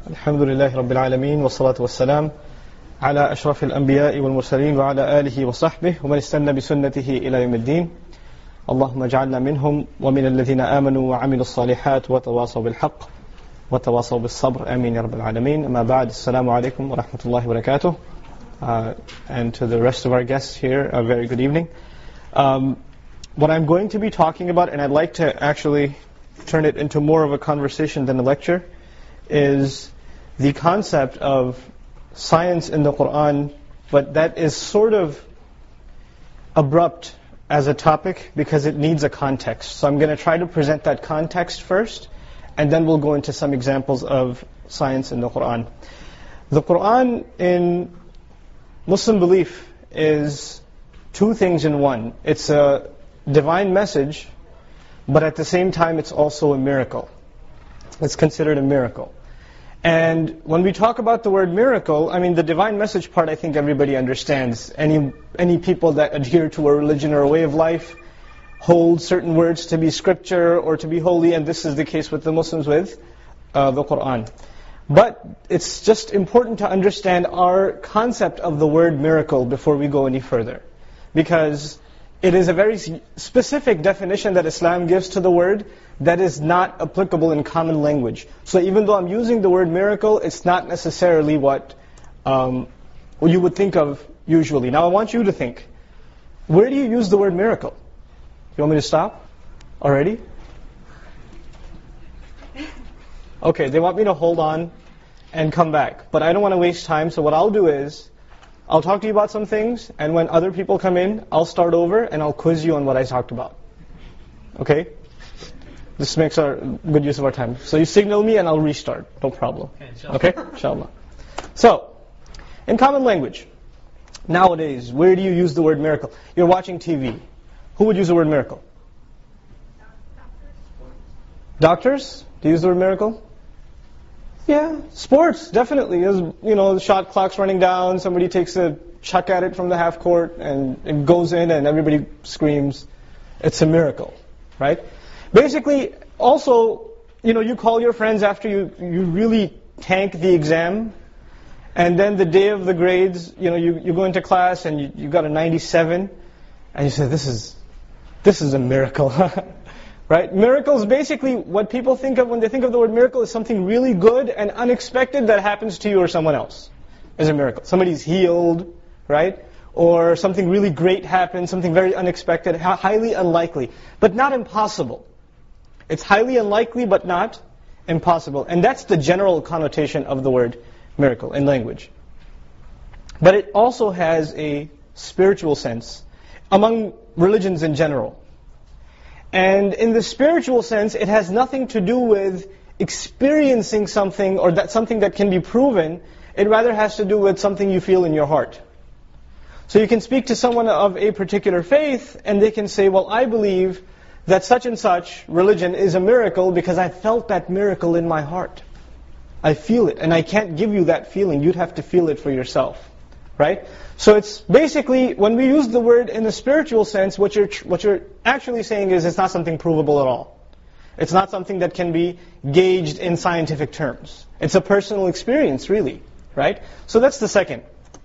الحمد لله رب العالمين والصلاة والسلام على أشرف الأنبياء والمرسلين وعلى آله وصحبه ومن استنى بسنته إلى يوم الدين اللهم اجعلنا منهم ومن الذين آمنوا وعملوا الصالحات وتواصوا بالحق وتواصوا بالصبر آمين يا رب العالمين. أما بعد, السلام عليكم ورحمة الله وبركاته. And to the rest of our guests here, a very good evening. What I'm going to be talking about, and I'd like to actually turn it into more of a conversation than a lecture, is the concept of science in the Quran, but that is sort of abrupt as a topic because it needs a context. So I'm going to try to present that context first, and then we'll go into some examples of science in the Quran. The Quran in Muslim belief is two things in one. It's a divine message, but at the same time it's also a miracle. It's considered a miracle. And when we talk about the word miracle, I mean the divine message part I think everybody understands. Any people that adhere to a religion or a way of life hold certain words to be scripture or to be holy, and this is the case with the Muslims with the Quran. But it's just important to understand our concept of the word miracle before we go any further. Because it is a very specific definition that Islam gives to the word that is not applicable in common language. So even though I'm using the word miracle, it's not necessarily what you would think of usually. Now I want you to think, where do you use the word miracle? You want me to stop already? Okay, they want me to hold on and come back. But I don't want to waste time, so what I'll do is, I'll talk to you about some things, and when other people come in, I'll start over and I'll quiz you on what I talked about. Okay? This makes our good use of our time. So you signal me and I'll restart. No problem. Okay? Inshallah. So, in common language, nowadays, where do you use the word miracle? You're watching TV. Who would use the word miracle? Doctors? Do you use the word miracle? Yeah, sports, definitely. The shot clock's running down, somebody takes a chuck at it from the half court, and it goes in, and everybody screams, it's a miracle, right? Basically, also, you call your friends after you really tank the exam, and then the day of the grades, you go into class, and you got a 97, and you say, this is a miracle. Right? Miracles, basically, what people think of when they think of the word miracle is something really good and unexpected that happens to you or someone else. Is a miracle. Somebody's healed, right? Or something really great happens, something very unexpected, highly unlikely, but not impossible. It's highly unlikely, but not impossible. And that's the general connotation of the word miracle in language. But it also has a spiritual sense among religions in general. And in the spiritual sense, it has nothing to do with experiencing something or something that can be proven. It rather has to do with something you feel in your heart. So you can speak to someone of a particular faith and they can say, well, I believe that such and such religion is a miracle because I felt that miracle in my heart. I feel it, and I can't give you that feeling. You'd have to feel it for yourself. Right? So it's basically, when we use the word in the spiritual sense, what you're actually saying is it's not something provable at all. It's not something that can be gauged in scientific terms. It's a personal experience, really. Right? So that's the second.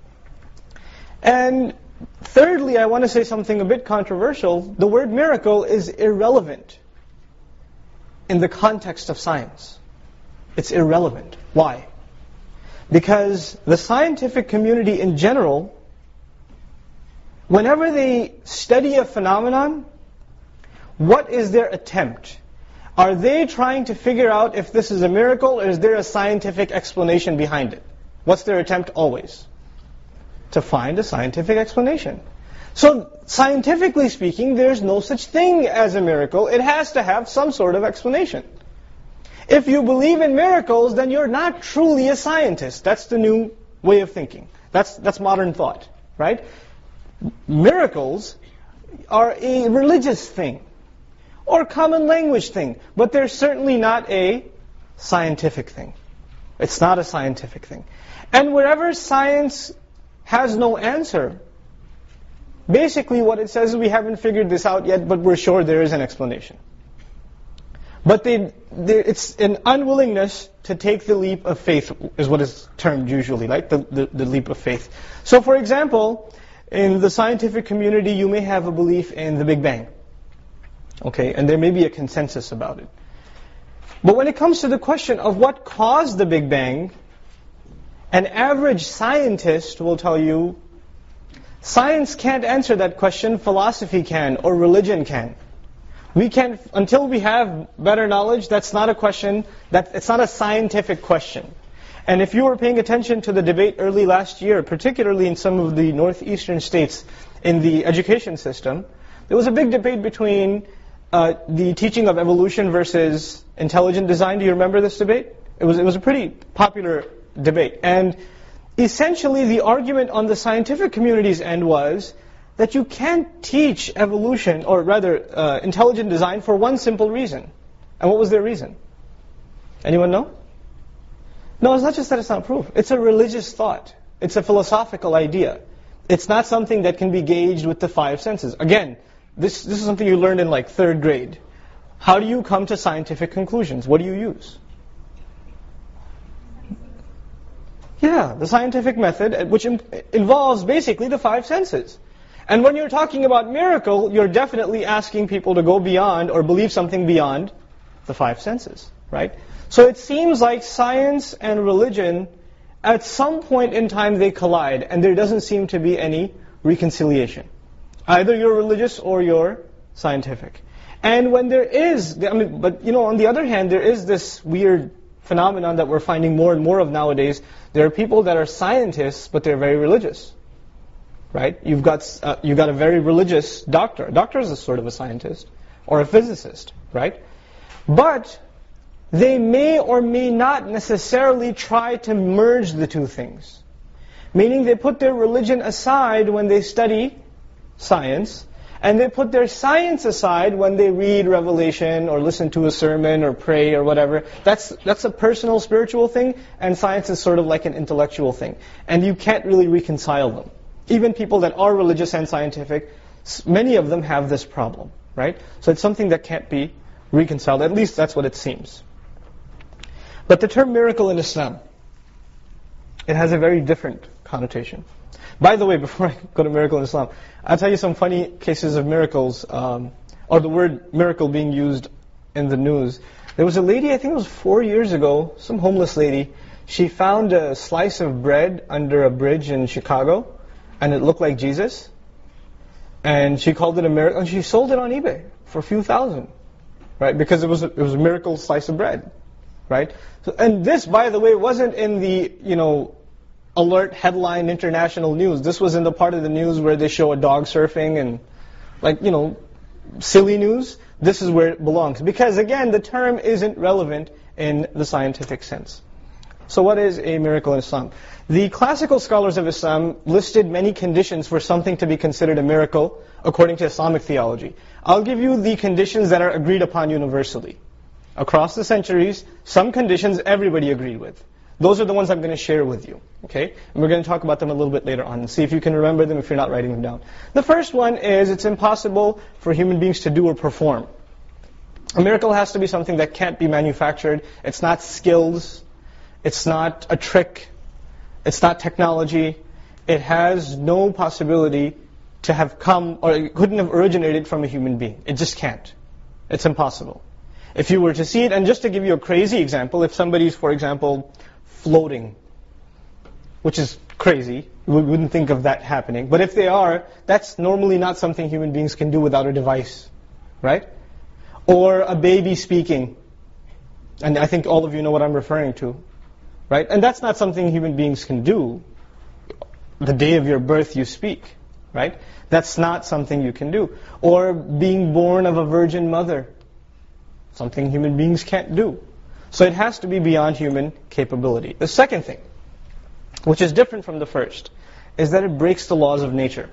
And thirdly, I want to say something a bit controversial. The word miracle is irrelevant in the context of science. It's irrelevant. Why? Because the scientific community in general, whenever they study a phenomenon, what is their attempt? Are they trying to figure out if this is a miracle or is there a scientific explanation behind it? What's their attempt always? To find a scientific explanation. So scientifically speaking, there's no such thing as a miracle. It has to have some sort of explanation. If you believe in miracles, then you're not truly a scientist. That's the new way of thinking. That's modern thought, right? Miracles are a religious thing or common language thing, but they're certainly not a scientific thing. It's not a scientific thing. And wherever science has no answer, basically what it says is we haven't figured this out yet, but we're sure there is an explanation. But it's an unwillingness to take the leap of faith, is what is termed usually, right? The leap of faith. So for example, in the scientific community, you may have a belief in the Big Bang. Okay, and there may be a consensus about it. But when it comes to the question of what caused the Big Bang, an average scientist will tell you, science can't answer that question, philosophy can, or religion can. We can't, until we have better knowledge, that's not a question, it's not a scientific question. And if you were paying attention to the debate early last year, particularly in some of the northeastern states in the education system, there was a big debate between the teaching of evolution versus intelligent design. Do you remember this debate? It was a pretty popular debate. And essentially the argument on the scientific community's end was that you can't teach evolution, or rather intelligent design, for one simple reason. And what was their reason? Anyone know? No, it's not just that it's not proof. It's a religious thought. It's a philosophical idea. It's not something that can be gauged with the five senses. Again, this is something you learned in like 3rd grade. How do you come to scientific conclusions? What do you use? Yeah, the scientific method, which involves basically the five senses. And when you're talking about miracle, you're definitely asking people to go beyond or believe something beyond the five senses, right? So it seems like science and religion, at some point in time they collide, and there doesn't seem to be any reconciliation. Either you're religious or you're scientific. And when there is, but on the other hand, there is this weird phenomenon that we're finding more and more of nowadays. There are people that are scientists, but they're very religious. Right? You've got a very religious doctor. A doctor is a sort of a scientist, or a physicist, right? But they may or may not necessarily try to merge the two things. Meaning they put their religion aside when they study science, and they put their science aside when they read Revelation or listen to a sermon or pray or whatever. That's a personal spiritual thing, and science is sort of like an intellectual thing. And you can't really reconcile them. Even people that are religious and scientific, many of them have this problem, right? So it's something that can't be reconciled. At least that's what it seems. But the term miracle in Islam, it has a very different connotation. By the way, before I go to miracle in Islam, I'll tell you some funny cases of miracles, or the word miracle being used in the news. There was a lady, I think it was 4 years ago, some homeless lady. She found a slice of bread under a bridge in Chicago, and it looked like Jesus. And she called it a miracle, and she sold it on eBay for a few thousand, right? Because it was a miracle slice of bread, right? So, and this, by the way, wasn't in the alert headline international news. This was in the part of the news where they show a dog surfing and silly news. This is where it belongs, because again, the term isn't relevant in the scientific sense. So what is a miracle in Islam? The classical scholars of Islam listed many conditions for something to be considered a miracle according to Islamic theology. I'll give you the conditions that are agreed upon universally. Across the centuries, some conditions everybody agreed with. Those are the ones I'm going to share with you. Okay? And we're going to talk about them a little bit later on and see if you can remember them if you're not writing them down. The first one is it's impossible for human beings to do or perform. A miracle has to be something that can't be manufactured. It's not skills. It's not a trick. It's not technology. It has no possibility to have come, or it couldn't have originated from a human being. It just can't. It's impossible. If you were to see it, and just to give you a crazy example, if somebody's, for example, floating, which is crazy, we wouldn't think of that happening. But if they are, that's normally not something human beings can do without a device, right? Or a baby speaking. And I think all of you know what I'm referring to. Right? And that's not something human beings can do. The day of your birth you speak. Right? That's not something you can do. Or being born of a virgin mother. Something human beings can't do. So it has to be beyond human capability. The second thing, which is different from the first, is that it breaks the laws of nature.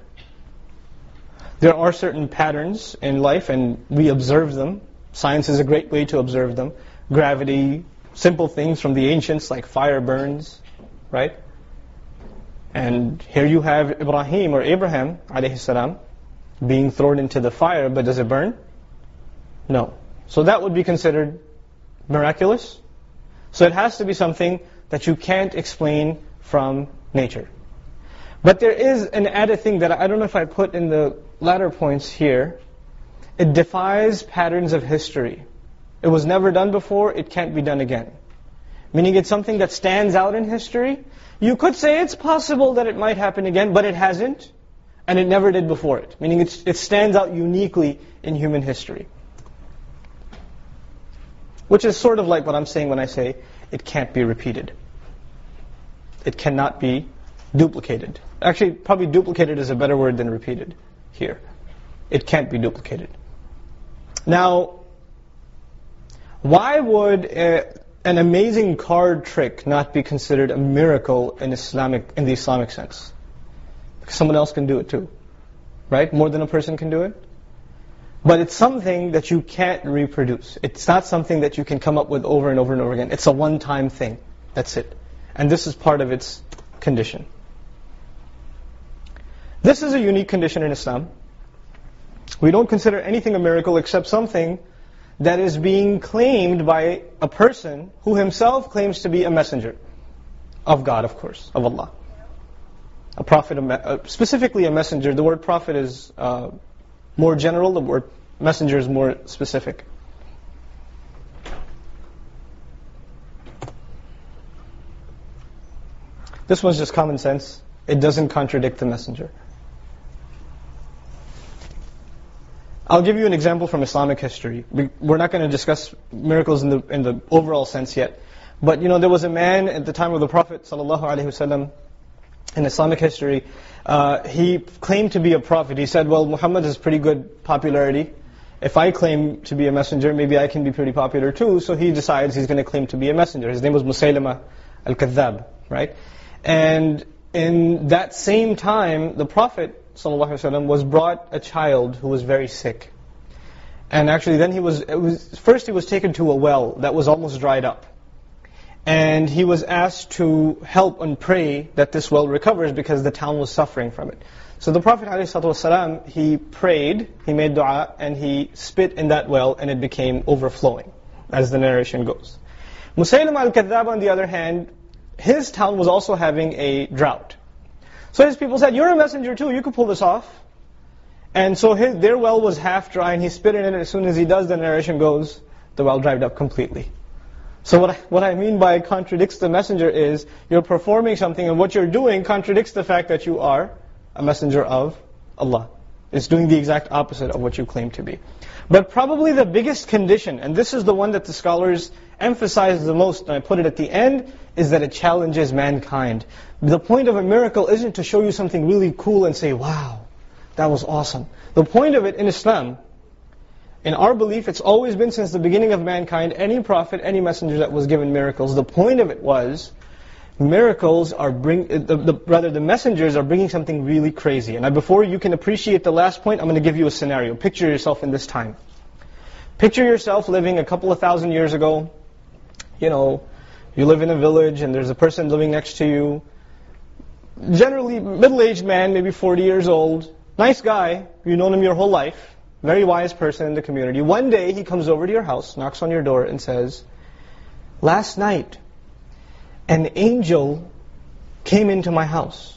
There are certain patterns in life, and we observe them. Science is a great way to observe them. Gravity, simple things from the ancients like fire burns, right? And here you have Ibrahim or Abraham alayhi salam being thrown into the fire, but does it burn? No. So that would be considered miraculous? So it has to be something that you can't explain from nature. But there is an added thing that I don't know if I put in the latter points here. It defies patterns of history. It was never done before, it can't be done again. Meaning it's something that stands out in history. You could say it's possible that it might happen again, but it hasn't, and it never did before it. Meaning it stands out uniquely in human history. Which is sort of like what I'm saying when I say it can't be repeated. It cannot be duplicated. Actually, probably duplicated is a better word than repeated here. It can't be duplicated. Now, why would an amazing card trick not be considered a miracle in the Islamic sense? Because someone else can do it too, right? More than a person can do it. But it's something that you can't reproduce. It's not something that you can come up with over and over and over again. It's a one-time thing. That's it. And this is part of its condition. This is a unique condition in Islam. We don't consider anything a miracle except something that is being claimed by a person who himself claims to be a messenger of God, of course, of Allah. A prophet, specifically a messenger. The word prophet is more general, the word messenger is more specific. This one's just common sense. It doesn't contradict the messenger. I'll give you an example from Islamic history. We're not going to discuss miracles in the overall sense yet. But there was a man at the time of the Prophet ﷺ in Islamic history. He claimed to be a prophet. He said, well, Muhammad has pretty good popularity. If I claim to be a messenger, maybe I can be pretty popular too. So he decides he's going to claim to be a messenger. His name was Musaylama al-Kadhdhab, right? And in that same time, the Prophet ﷺ was brought a child who was very sick. And actually then first he was taken to a well that was almost dried up. And he was asked to help and pray that this well recovers because the town was suffering from it. So the Prophet ﷺ, he prayed, he made dua, and he spit in that well and it became overflowing, as the narration goes. Musaylim al-Kadhdhab, on the other hand, his town was also having a drought. So his people said, you're a messenger too, you could pull this off. And so their well was half dry and he spit in it. As soon as he does, the narration goes, the well dried up completely. So what I mean by contradicts the messenger is, you're performing something and what you're doing contradicts the fact that you are a messenger of Allah. It's doing the exact opposite of what you claim to be. But probably the biggest condition, and this is the one that the scholars emphasize the most, and I put it at the end, is that it challenges mankind. The point of a miracle isn't to show you something really cool and say, wow, that was awesome. The point of it in Islam, in our belief, it's always been since the beginning of mankind, any prophet, any messenger that was given miracles, the point of it was, miracles are the messengers are bringing something really crazy. And before you can appreciate the last point, I'm going to give you a scenario. Picture yourself in this time. Picture yourself living a couple of thousand years ago. You live in a village and there's a person living next to you. Generally, middle-aged man, maybe 40 years old. Nice guy. You've known him your whole life. Very wise person in the community. One day he comes over to your house, knocks on your door and says, last night, an angel came into my house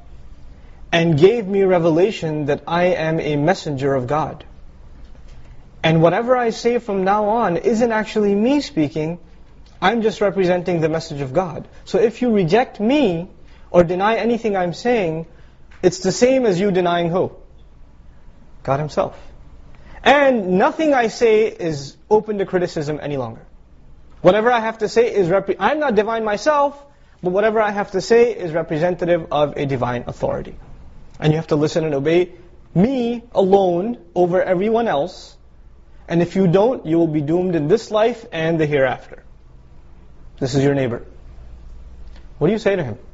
and gave me revelation that I am a messenger of God. And whatever I say from now on isn't actually me speaking, I'm just representing the message of God. So if you reject me or deny anything I'm saying, it's the same as you denying who? God Himself. And nothing I say is open to criticism any longer. Whatever I have to say is, I'm not divine myself, but whatever I have to say is representative of a divine authority. And you have to listen and obey me alone over everyone else. And if you don't, you will be doomed in this life and the hereafter. This is your neighbor. What do you say to him?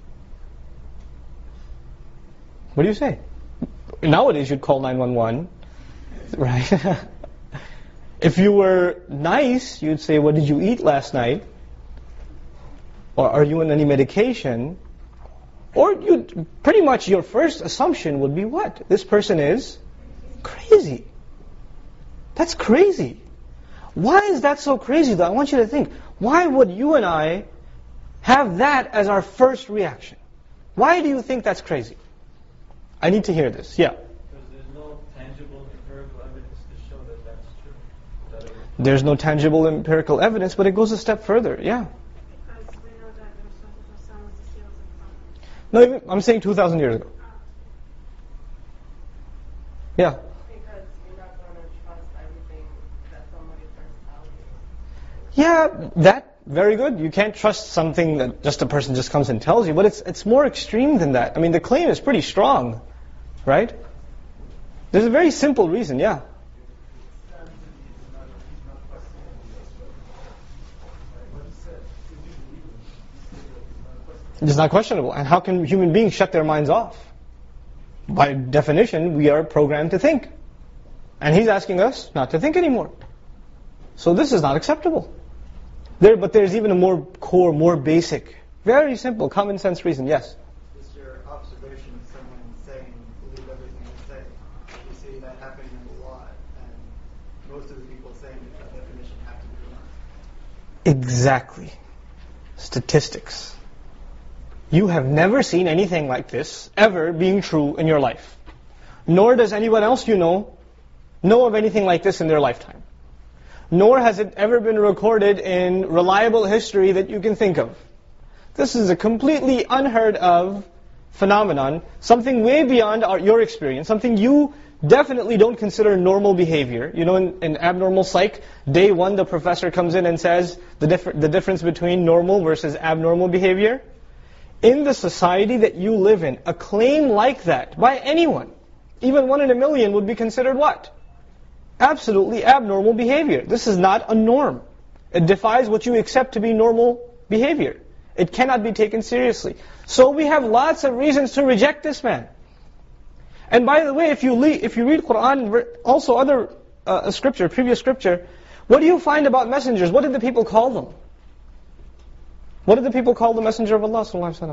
What do you say? Nowadays you'd call 911, right? If you were nice, you'd say, what did you eat last night? Or are you on any medication? Or pretty much your first assumption would be what? This person is crazy. That's crazy. Why is that so crazy though? I want you to think. Why would you and I have that as our first reaction? Why do you think that's crazy? I need to hear this. Yeah. Because there's no tangible empirical evidence to show that that's true. There's no tangible empirical evidence, but it goes a step further. Yeah. Because we know that the sun was the seals of God. No, I'm saying 2,000 years ago. Yeah. Because you're not going to trust everything that somebody first tells you. Yeah, that, very good. You can't trust something that just a person just comes and tells you, but it's more extreme than that. I mean, the claim is pretty strong, right? There's a very simple reason, yeah. It's not questionable. And how can human beings shut their minds off? By definition, we are programmed to think. And he's asking us not to think anymore. So this is not acceptable. But there's even a more core, more basic, very simple, common sense reason. Yes? Just your observation of someone saying, believe everything they say. You see that happening a lot. And most of the people saying that definition have to be wrong. Exactly. Statistics. You have never seen anything like this ever being true in your life. Nor does anyone else you know of anything like this in their lifetime. Nor has it ever been recorded in reliable history that you can think of. This is a completely unheard of phenomenon, something way beyond your experience, something you definitely don't consider normal behavior. You know, in abnormal psych, day one the professor comes in and says the difference between normal versus abnormal behavior. In the society that you live in, a claim like that by anyone, even 1 in a million, would be considered what? Absolutely abnormal behavior. This is not a norm. It defies what you accept to be normal behavior. It cannot be taken seriously. So we have lots of reasons to reject this man. And by the way, if you read Quran, also other scripture, previous scripture, what do you find about messengers? What did the people call them? What did the people call the Messenger of Allah sallallahu alaihi wasallam?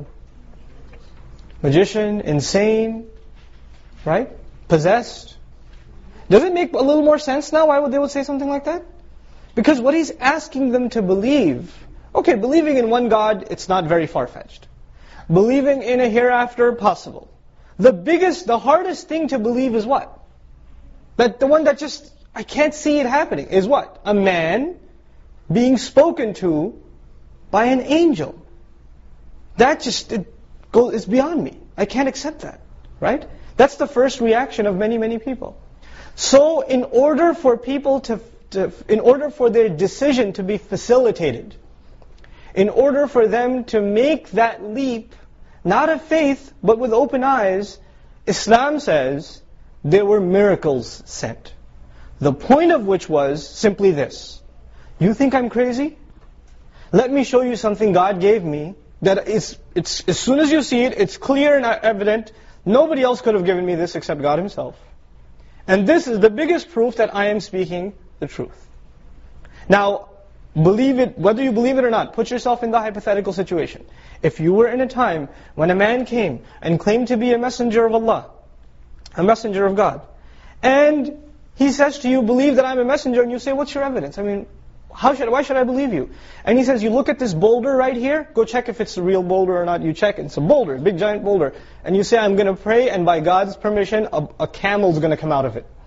Magician, insane, right? Possessed. Does it make a little more sense now why they would say something like that? Because what he's asking them to believe, okay, believing in one God, it's not very far-fetched. Believing in a hereafter, possible. The hardest thing to believe is what? That the one that just, I can't see it happening, is what? A man being spoken to by an angel. That just, it's beyond me. I can't accept that, right? That's the first reaction of many, many people. So in order for people in order for their decision to be facilitated, in order for them to make that leap, not of faith, but with open eyes, Islam says there were miracles sent. The point of which was simply this. You think I'm crazy? Let me show you something God gave me that it's as soon as you see it, it's clear and evident. Nobody else could have given me this except God Himself. And this is the biggest proof that I am speaking the truth. Now, believe it, whether you believe it or not, put yourself in the hypothetical situation. If you were in a time when a man came and claimed to be a messenger of Allah, a messenger of God, and he says to you, believe that I'm a messenger, and you say, what's your evidence? I mean, why should I believe you? And he says, you look at this boulder right here, go check if it's a real boulder or not. You check, it's a boulder, a big giant boulder. And you say, I'm going to pray, and by God's permission, a camel's going to come out of it.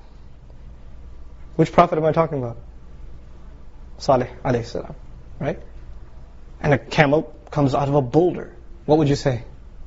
Which prophet am I talking about? Salih alayhi salam, right? And a camel comes out of a boulder. What would you say?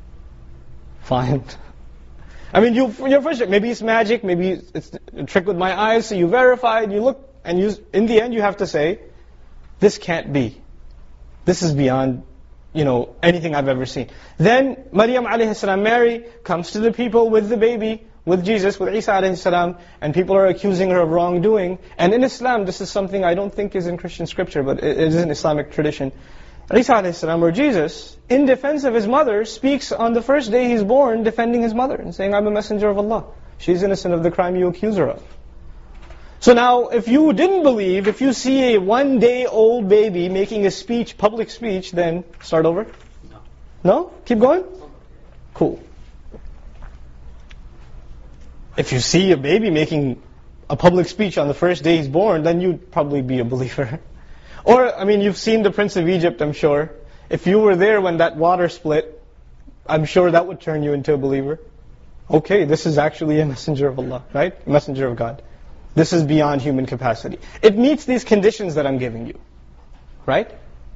Fine. I mean, you're frustrated. Maybe it's magic, maybe it's a trick with my eyes, so you verify, and you look, and in the end you have to say, this can't be. This is beyond, anything I've ever seen. Then Maryam alayhi salam, Mary, comes to the people with the baby, with Jesus, with Isa alayhi salam, and people are accusing her of wrongdoing. And in Islam, this is something I don't think is in Christian scripture, but it is in Islamic tradition. Isa alayhi salam, or Jesus, in defense of his mother, speaks on the first day he's born, defending his mother, and saying, I'm a messenger of Allah. She's innocent of the crime you accuse her of. So now, if you didn't believe, if you see a 1-day-old baby making a speech, public speech, then start over? No. No? Keep going? Cool. If you see a baby making a public speech on the first day he's born, then you'd probably be a believer. Or, I mean, you've seen the Prince of Egypt, I'm sure. If you were there when that water split, I'm sure that would turn you into a believer. Okay, this is actually a messenger of Allah, right? A messenger of God. This is beyond human capacity. It meets these conditions that I'm giving you, right?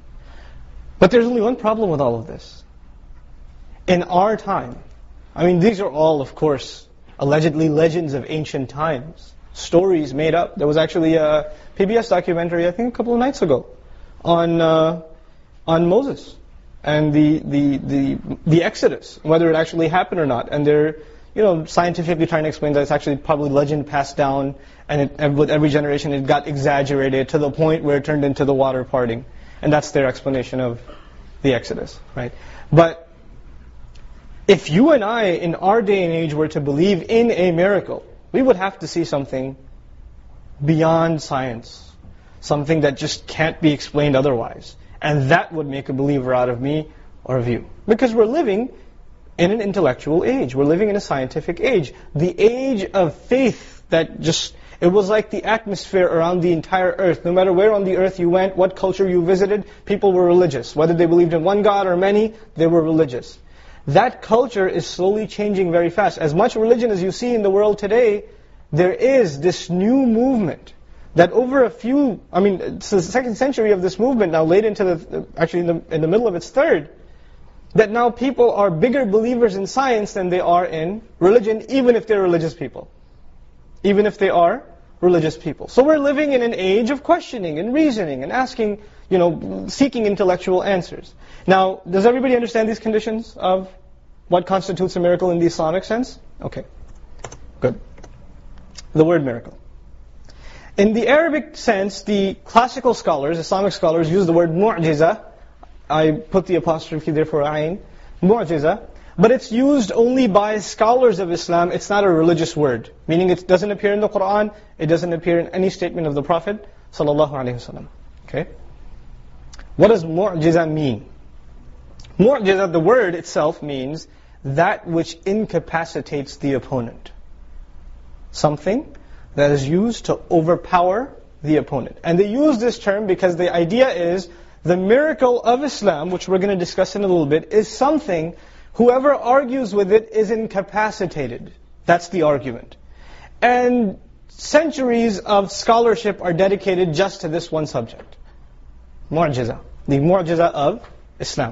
But there's only one problem with all of this. In our time, I mean, these are all, of course, allegedly legends of ancient times. Stories made up. There was actually a PBS documentary, I think, a couple of nights ago, on Moses and the Exodus, whether it actually happened or not. And they're, scientifically trying to explain that it's actually probably legend passed down, and with every generation it got exaggerated to the point where it turned into the water parting. And that's their explanation of the Exodus, right? But if you and I, in our day and age, were to believe in a miracle, we would have to see something beyond science, something that just can't be explained otherwise. And that would make a believer out of me or of you. Because we're living in an intellectual age. We're living in a scientific age. The age of faith that it was like the atmosphere around the entire earth. No matter where on the earth you went, what culture you visited, people were religious. Whether they believed in one God or many, they were religious. That culture is slowly changing very fast. As much religion as you see in the world today, there is this new movement that over it's the second century of this movement now, late into in the middle of its third, that now people are bigger believers in science than they are in religion, even if they're religious people. Even if they are religious people. So we're living in an age of questioning and reasoning and asking, seeking intellectual answers. Now, does everybody understand these conditions of what constitutes a miracle in the Islamic sense? Okay, good. The word miracle. In the Arabic sense, the classical scholars, Islamic scholars, use the word mu'jiza. I put the apostrophe there for ayn. Mu'jiza. But it's used only by scholars of Islam. It's not a religious word. Meaning it doesn't appear in the Quran. It doesn't appear in any statement of the Prophet sallallahu alaihi wasallam. Okay? What does mu'jiza mean? Mu'jiza, the word itself means that which incapacitates the opponent. Something that is used to overpower the opponent. And they use this term because the idea is the miracle of Islam, which we're going to discuss in a little bit, is something whoever argues with it is incapacitated. That's the argument. And centuries of scholarship are dedicated just to this one subject. Mu'jiza. The mu'jiza of Islam.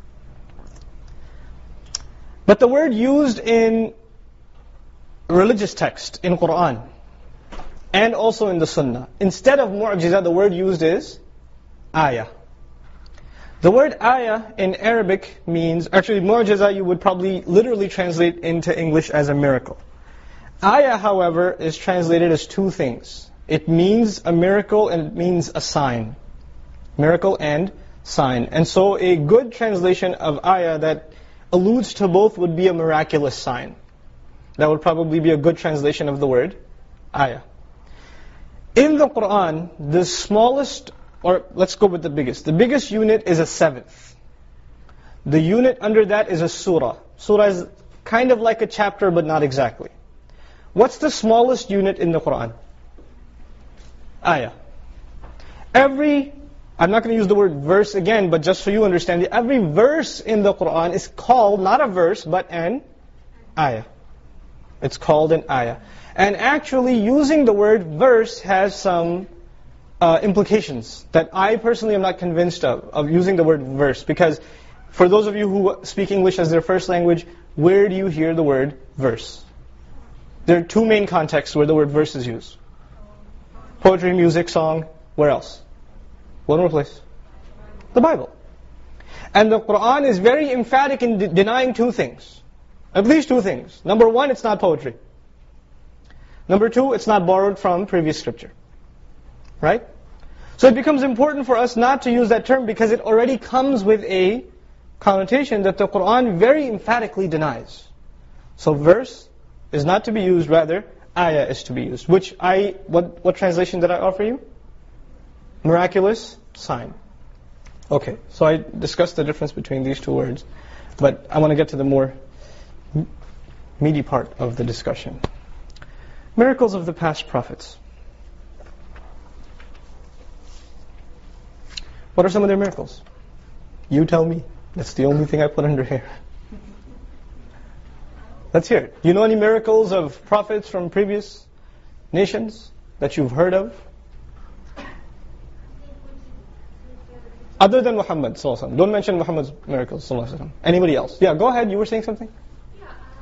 But the word used in religious text, in Quran, and also in the Sunnah, instead of mu'jiza, the word used is ayah. The word ayah in Arabic means, actually mu'jiza you would probably literally translate into English as a miracle. Ayah, however, is translated as two things. It means a miracle and it means a sign. Miracle and sign. And so a good translation of ayah that alludes to both would be a miraculous sign. That would probably be a good translation of the word ayah. In the Quran, the smallest, or let's go with the biggest. The biggest unit is a seventh. The unit under that is a surah. Surah is kind of like a chapter, but not exactly. What's the smallest unit in the Quran? Ayah. I'm not going to use the word verse again, but just so you understand it, every verse in the Quran is called, not a verse, but an ayah. It's called an ayah. And actually, using the word verse has some implications that I personally am not convinced of using the word verse. Because for those of you who speak English as their first language, where do you hear the word verse? There are two main contexts where the word verse is used. Poetry, music, song, where else? One more place. The Bible. And the Quran is very emphatic in denying two things. At least two things. Number one, it's not poetry. Number two, it's not borrowed from previous scripture. Right? So it becomes important for us not to use that term because it already comes with a connotation that the Quran very emphatically denies. So verse is not to be used, rather ayah is to be used. What translation did I offer you? Miraculous sign. Okay, so I discussed the difference between these two words, but I want to get to the more meaty part of the discussion. Miracles of the past prophets. What are some of their miracles? You tell me. That's the only thing I put under here. Let's hear it. You know any miracles of prophets from previous nations that you've heard of? Other than Muhammad sallallahu alaihi wasallam. Don't mention Muhammad's miracles sallallahu alaihi wasallam. Anybody else? Yeah, go ahead. You were saying something? Yeah,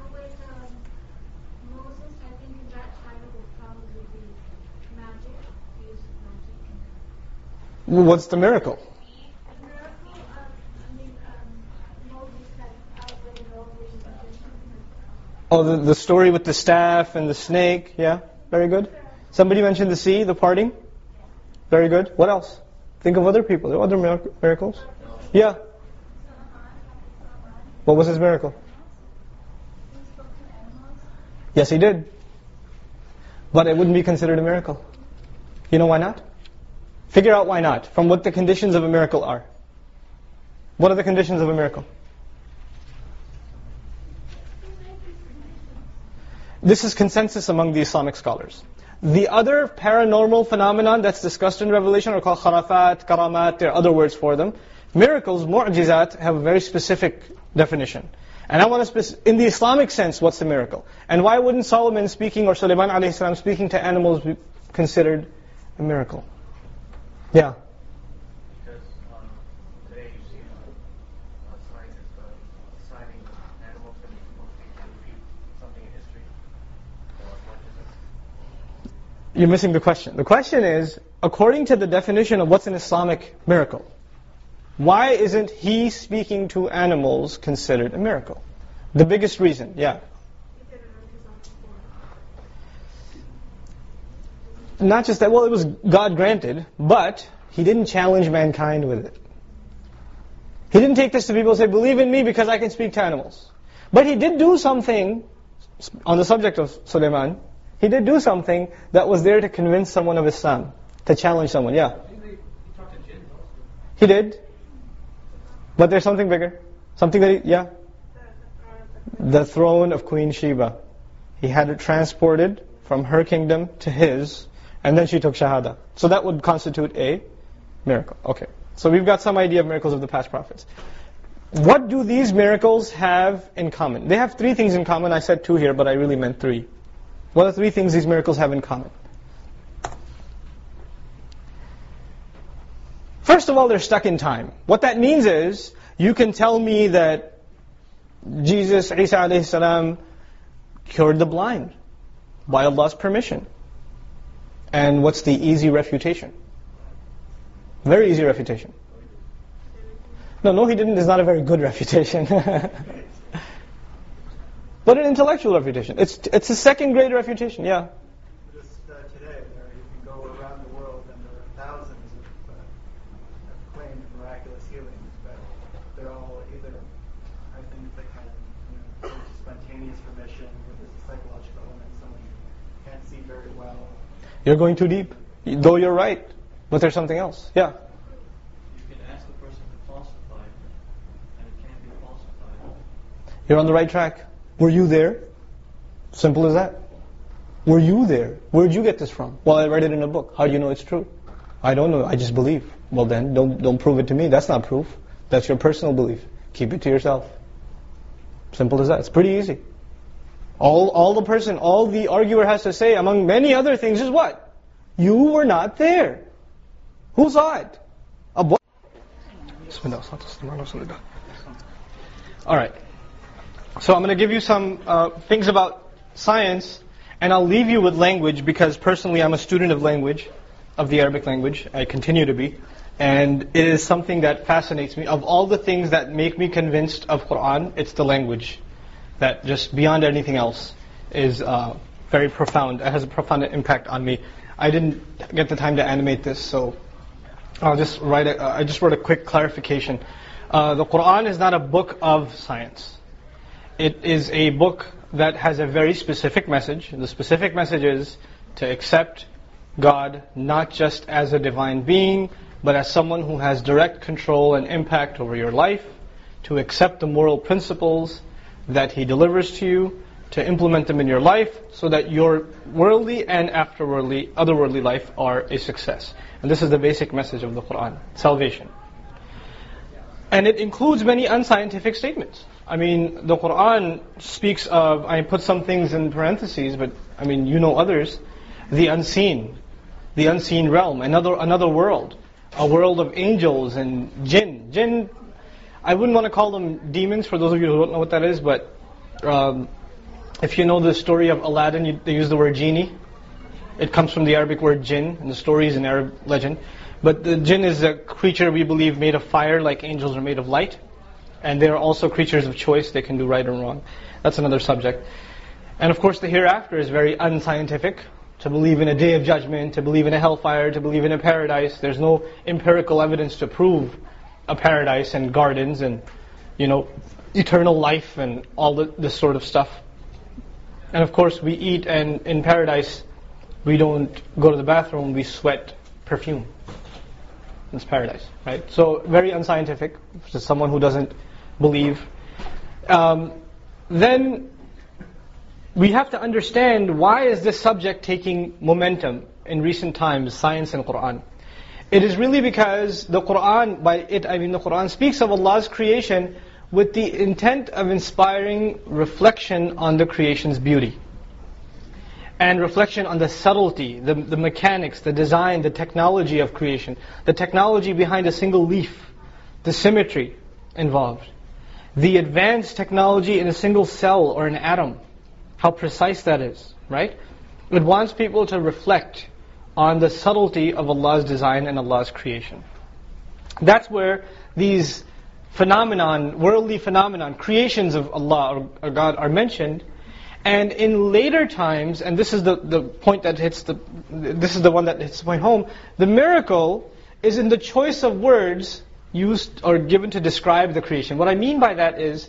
with Moses, I think that time it would probably be magic, use of magic. What's the miracle? The miracle of, Moses had outwitted all the magicians. Oh, the story with the staff and the snake. Yeah, very good. Somebody mentioned the sea, the parting. Very good. What else? Think of other people. There are other miracles. Yeah. What was his miracle? Yes, he did. But it wouldn't be considered a miracle. You know why not? Figure out why not, from what the conditions of a miracle are. What are the conditions of a miracle? This is consensus among the Islamic scholars. The other paranormal phenomenon that's discussed in Revelation are called kharafat, karamat, there are other words for them. Miracles, mu'jizat, have a very specific definition. And I want to, in the Islamic sense, what's the miracle? And why wouldn't Solomon speaking or Sulaiman alayhi salam speaking to animals be considered a miracle? Yeah. Because today you see scientists citing animals and mostly to repeat something in history. What is it? You're missing the question. The question is, according to the definition of what's an Islamic miracle, why isn't he speaking to animals considered a miracle? The biggest reason, yeah. Not just that, well, it was God granted, but he didn't challenge mankind with it. He didn't take this to people and say, believe in me because I can speak to animals. But he did do something, on the subject of Sulaiman, he did do something that was there to convince someone of Islam, to challenge someone, yeah. He talked to jinns also. He did. But there's something bigger. Something that yeah. The throne of Queen Sheba. He had it transported from her kingdom to his, and then she took Shahada. So that would constitute a miracle. Okay. So we've got some idea of miracles of the past prophets. What do these miracles have in common? They have three things in common. I said two here, but I really meant three. What are three things these miracles have in common? First of all, they're stuck in time. What that means is, you can tell me that Jesus, Isa alayhi salam, cured the blind by Allah's permission. And what's the easy refutation? Very easy refutation. No, he didn't. It's not a very good refutation. But an intellectual refutation. It's a second grade refutation, yeah. Just today, you can go around the world and there are thousands of claimed miraculous healings, but they're all either, I think they kind of, spontaneous remission, or there's a psychological element, someone can't see very well. You're going too deep. Though you're right, but there's something else. Yeah. You can ask the person to falsify, and it can't be falsified. You're on the right track. Were you there? Simple as that. Were you there? Where'd you get this from? Well, I read it in a book. How do you know it's true? I don't know. I just believe. Well then, don't prove it to me. That's not proof. That's your personal belief. Keep it to yourself. Simple as that. It's pretty easy. All the arguer has to say, among many other things, is what? You were not there. Who saw it? A boy. All right. So I'm going to give you some things about science, and I'll leave you with language, because personally I'm a student of language, of the Arabic language. I continue to be. And it is something that fascinates me. Of all the things that make me convinced of Quran, it's the language that just beyond anything else is very profound. It has a profound impact on me. I didn't get the time to animate this, so I'll just I just wrote a quick clarification. The Quran is not a book of science. It is a book that has a very specific message. The specific message is to accept God not just as a divine being, but as someone who has direct control and impact over your life, to accept the moral principles that He delivers to you, to implement them in your life so that your worldly and afterworldly, otherworldly life are a success. And this is the basic message of the Quran, salvation. And it includes many unscientific statements. I mean, the Quran speaks of, I put some things in parentheses, but I mean, you know others, the unseen realm, another world, a world of angels and jinn. Jinn, I wouldn't want to call them demons for those of you who don't know what that is, but if you know the story of Aladdin, they use the word genie. It comes from the Arabic word jinn, and the story is an Arab legend. But the jinn is a creature, we believe, made of fire, like angels are made of light. And they are also creatures of choice, they can do right or wrong. That's another subject. And of course the hereafter is very unscientific. To believe in a day of judgment, to believe in a hellfire, to believe in a paradise. There's no empirical evidence to prove a paradise and gardens and, eternal life and all this sort of stuff. And of course we eat, and in paradise we don't go to the bathroom, we sweat perfume. It's paradise, right? So very unscientific to someone who doesn't believe. Then we have to understand, why is this subject taking momentum in recent times, science and Quran? It is really because the Quran, the Quran speaks of Allah's creation with the intent of inspiring reflection on the creation's beauty. And reflection on the subtlety, the mechanics, the design, the technology of creation. The technology behind a single leaf, the symmetry involved. The advanced technology in a single cell or an atom. How precise that is, right? It wants people to reflect on the subtlety of Allah's design and Allah's creation. That's where these worldly phenomenon, creations of Allah or God are mentioned. And in later times, and this is the point that this is the one that hits the point home, the miracle is in the choice of words used or given to describe the creation. What I mean by that is,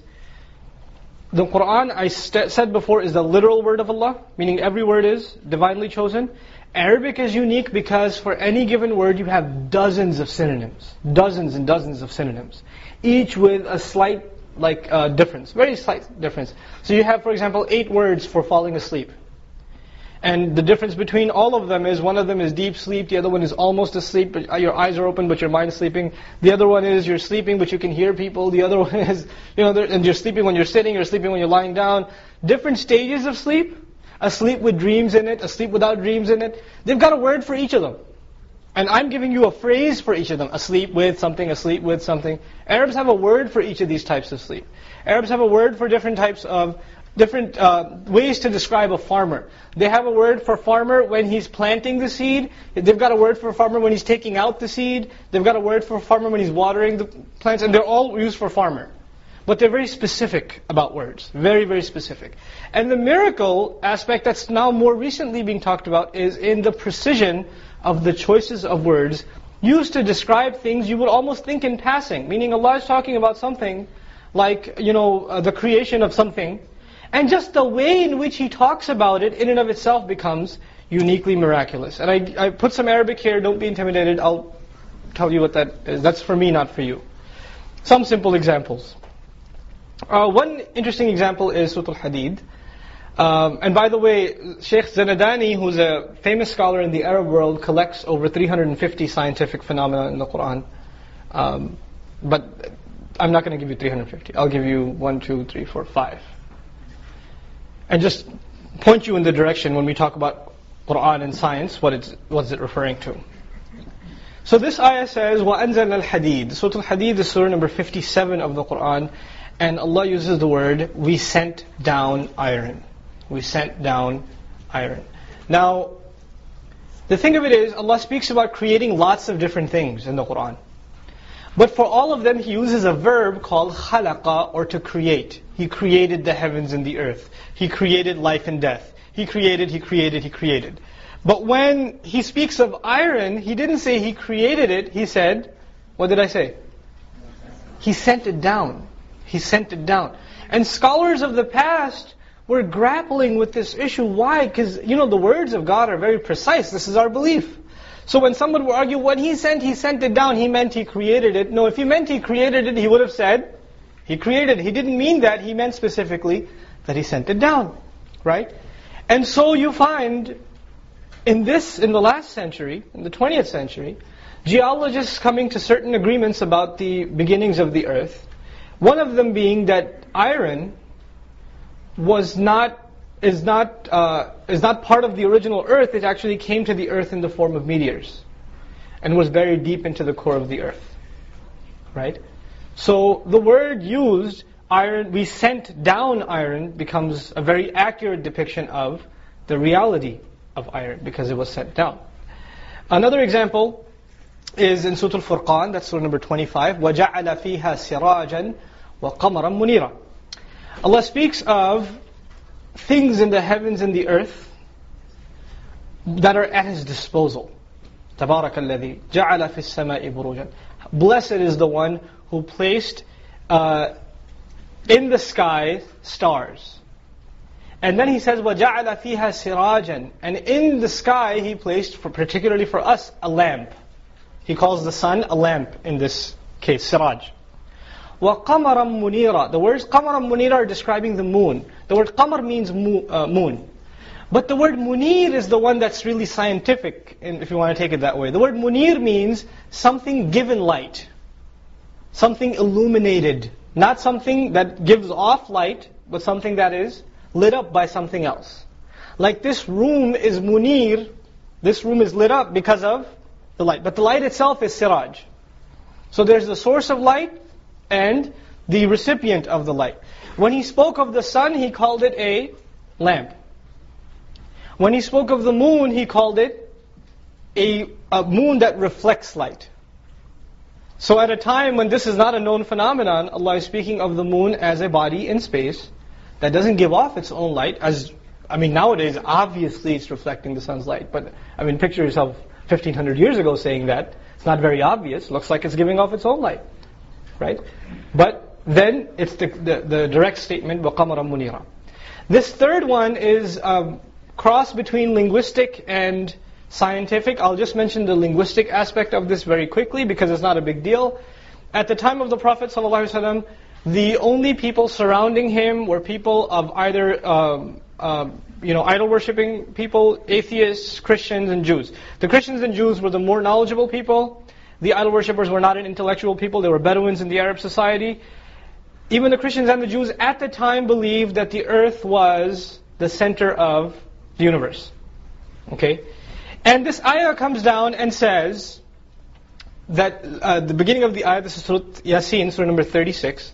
the Quran, I said before, is the literal word of Allah, meaning every word is divinely chosen. Arabic is unique because for any given word you have dozens of synonyms, dozens and dozens of synonyms, each with a slight difference, very slight difference. So you have, for example, 8 words for falling asleep. And the difference between all of them is, one of them is deep sleep, the other one is almost asleep, but your eyes are open but your mind is sleeping. The other one is you're sleeping but you can hear people. The other one is, and you're sleeping when you're sitting, you're sleeping when you're lying down. Different stages of sleep. A sleep with dreams in it, a sleep without dreams in it. They've got a word for each of them. And I'm giving you a phrase for each of them. Asleep with something, asleep with something. Arabs have a word for each of these types of sleep. Arabs have a word for different types of, different ways to describe a farmer. They have a word for farmer when he's planting the seed. They've got a word for farmer when he's taking out the seed. They've got a word for farmer when he's watering the plants. And they're all used for farmer. But they're very specific about words. Very, very specific. And the miracle aspect that's now more recently being talked about is in the precision of the choices of words used to describe things you would almost think in passing. Meaning Allah is talking about something like, the creation of something. And just the way in which He talks about it in and of itself becomes uniquely miraculous. And I put some Arabic here, don't be intimidated. I'll tell you what that is. That's for me, not for you. Some simple examples. One interesting example is Surah Al-Hadid. And by the way, Sheikh Zanadani, who's a famous scholar in the Arab world, collects over 350 scientific phenomena in the Quran. But I'm not going to give you 350. I'll give you 1, 2, 3, 4, 5. And just point you in the direction when we talk about Quran and science, what is it referring to. So this ayah says, وَأَنزَلْنَا الْحَدِيدِ. Surah Al-Hadid is surah number 57 of the Quran. And Allah uses the word, we sent down iron. We sent down iron. Now, the thing of it is, Allah speaks about creating lots of different things in the Quran. But for all of them, He uses a verb called khalaqa, or to create. He created the heavens and the earth. He created life and death. He created. But when He speaks of iron, He didn't say He created it. He said, what did I say? He sent it down. He sent it down. And scholars of the past were grappling with this issue. Why? Because, the words of God are very precise. This is our belief. So when someone would argue, when He sent it down, He meant He created it. No, if He meant He created it, He would have said, He created it. He didn't mean that. He meant specifically that He sent it down. right? And so you find in the last century, in the 20th century, geologists coming to certain agreements about the beginnings of the earth. One of them being that iron is not part of the original earth. It actually came to the earth in the form of meteors and was buried deep into the core of the earth, right? So the word used, iron, we sent down iron, becomes a very accurate depiction of the reality of iron because it was sent down. Another example is in Surah Al-Furqan, that's surah number 25, وَجَعَلَ فِيهَا سِرَاجًا وَقَمَرًا مُنِيرًا. Allah speaks of things in the heavens and the earth that are at His disposal. تَبَارَكَ الَّذِي جَعَلَ فِي السَّمَاءِ بُرُوجًا. Blessed is the one who placed in the sky stars. And then He says, وَجَعَلَ فِيهَا سِرَاجًا. And in the sky He placed, particularly for us, a lamp. He calls the sun a lamp in this case, siraj. وَقَمَرًا مُنِيرًا. The words قَمَرًا مُنِيرًا are describing the moon. The word qamar means moon. But the word munir is the one that's really scientific, if you want to take it that way. The word munir means something given light. Something illuminated. Not something that gives off light, but something that is lit up by something else. Like this room is munir, this room is lit up because of the light. But the light itself is siraj. So there's the source of light and the recipient of the light. When He spoke of the sun, He called it a lamp. When He spoke of the moon, He called it a moon that reflects light. So at a time when this is not a known phenomenon, Allah is speaking of the moon as a body in space that doesn't give off its own light. Nowadays, obviously it's reflecting the sun's light. But picture yourself 1500 years ago saying that. It's not very obvious. Looks like it's giving off its own light. Right? But then it's the direct statement, وَقَمَرًا مُنِيرًا. This third one is cross between linguistic and scientific. I'll just mention the linguistic aspect of this very quickly because it's not a big deal. At the time of the Prophet ﷺ, the only people surrounding him were people of either idol-worshipping people, atheists, Christians, and Jews. The Christians and Jews were the more knowledgeable people. The idol-worshippers were not an intellectual people. They were Bedouins in the Arab society. Even the Christians and the Jews at the time believed that the earth was the center of the universe. Okay? And this ayah comes down and says that the beginning of the ayah, this is Surah Yasin, Surah number 36.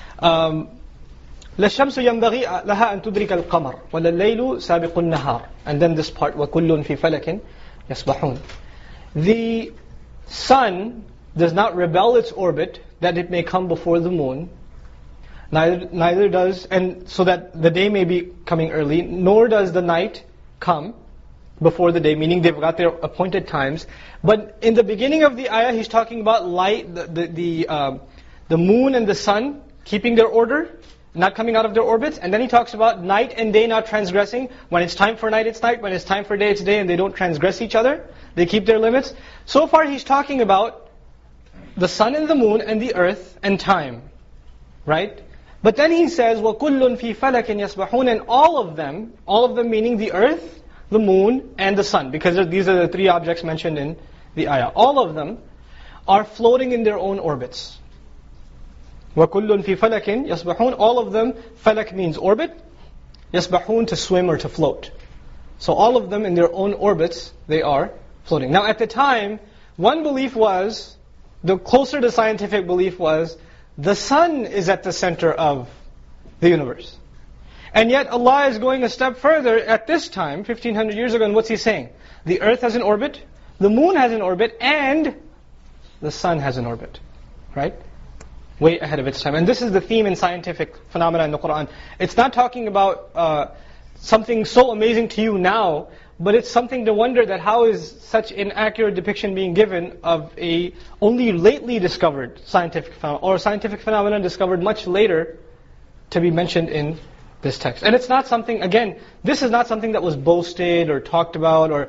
لَلشَّمْسُ يَنْبَغِي لَهَا أَن تُدْرِكَ الْقَمَرَ وَلَلَّيْلُ سَابِقُ النَّهَارِ. And then this part, وَكُلٌّ فِي فَلَكٍ يَسْبَحُونَ. The sun does not rebel its orbit that it may come before the moon. Neither does, and so that the day may be coming early, nor does the night come before the day, meaning they've got their appointed times. But in the beginning of the ayah, He's talking about light, the moon and the sun keeping their order, not coming out of their orbits. And then He talks about night and day not transgressing. When it's time for night, it's night. When it's time for day, it's day. And they don't transgress each other. They keep their limits. So far, He's talking about the sun and the moon and the earth and time. Right? But then He says, وَكُلٌّ فِي فَلَكٍ يَسْبَحُونَ. And all of them meaning the earth, the moon, and the sun. Because these are the three objects mentioned in the ayah. All of them are floating in their own orbits. وَكُلٌّ فِي فَلَكٍ يَسْبَحُونَ. All of them, falak means orbit, يَسْبَحُونَ to swim or to float. So all of them in their own orbits, they are floating. Now at the time, one belief was, the closer to scientific belief was, the sun is at the center of the universe. And yet Allah is going a step further at this time, 1500 years ago, and what's He saying? The earth has an orbit, the moon has an orbit, and the sun has an orbit. Right? Way ahead of its time. And this is the theme in scientific phenomena in the Qur'an. It's not talking about something so amazing to you now, but it's something to wonder that how is such an accurate depiction being given of a only lately discovered scientific phenomenon, or a scientific phenomenon discovered much later to be mentioned in this text. And it's not something, again, this is not something that was boasted or talked about, or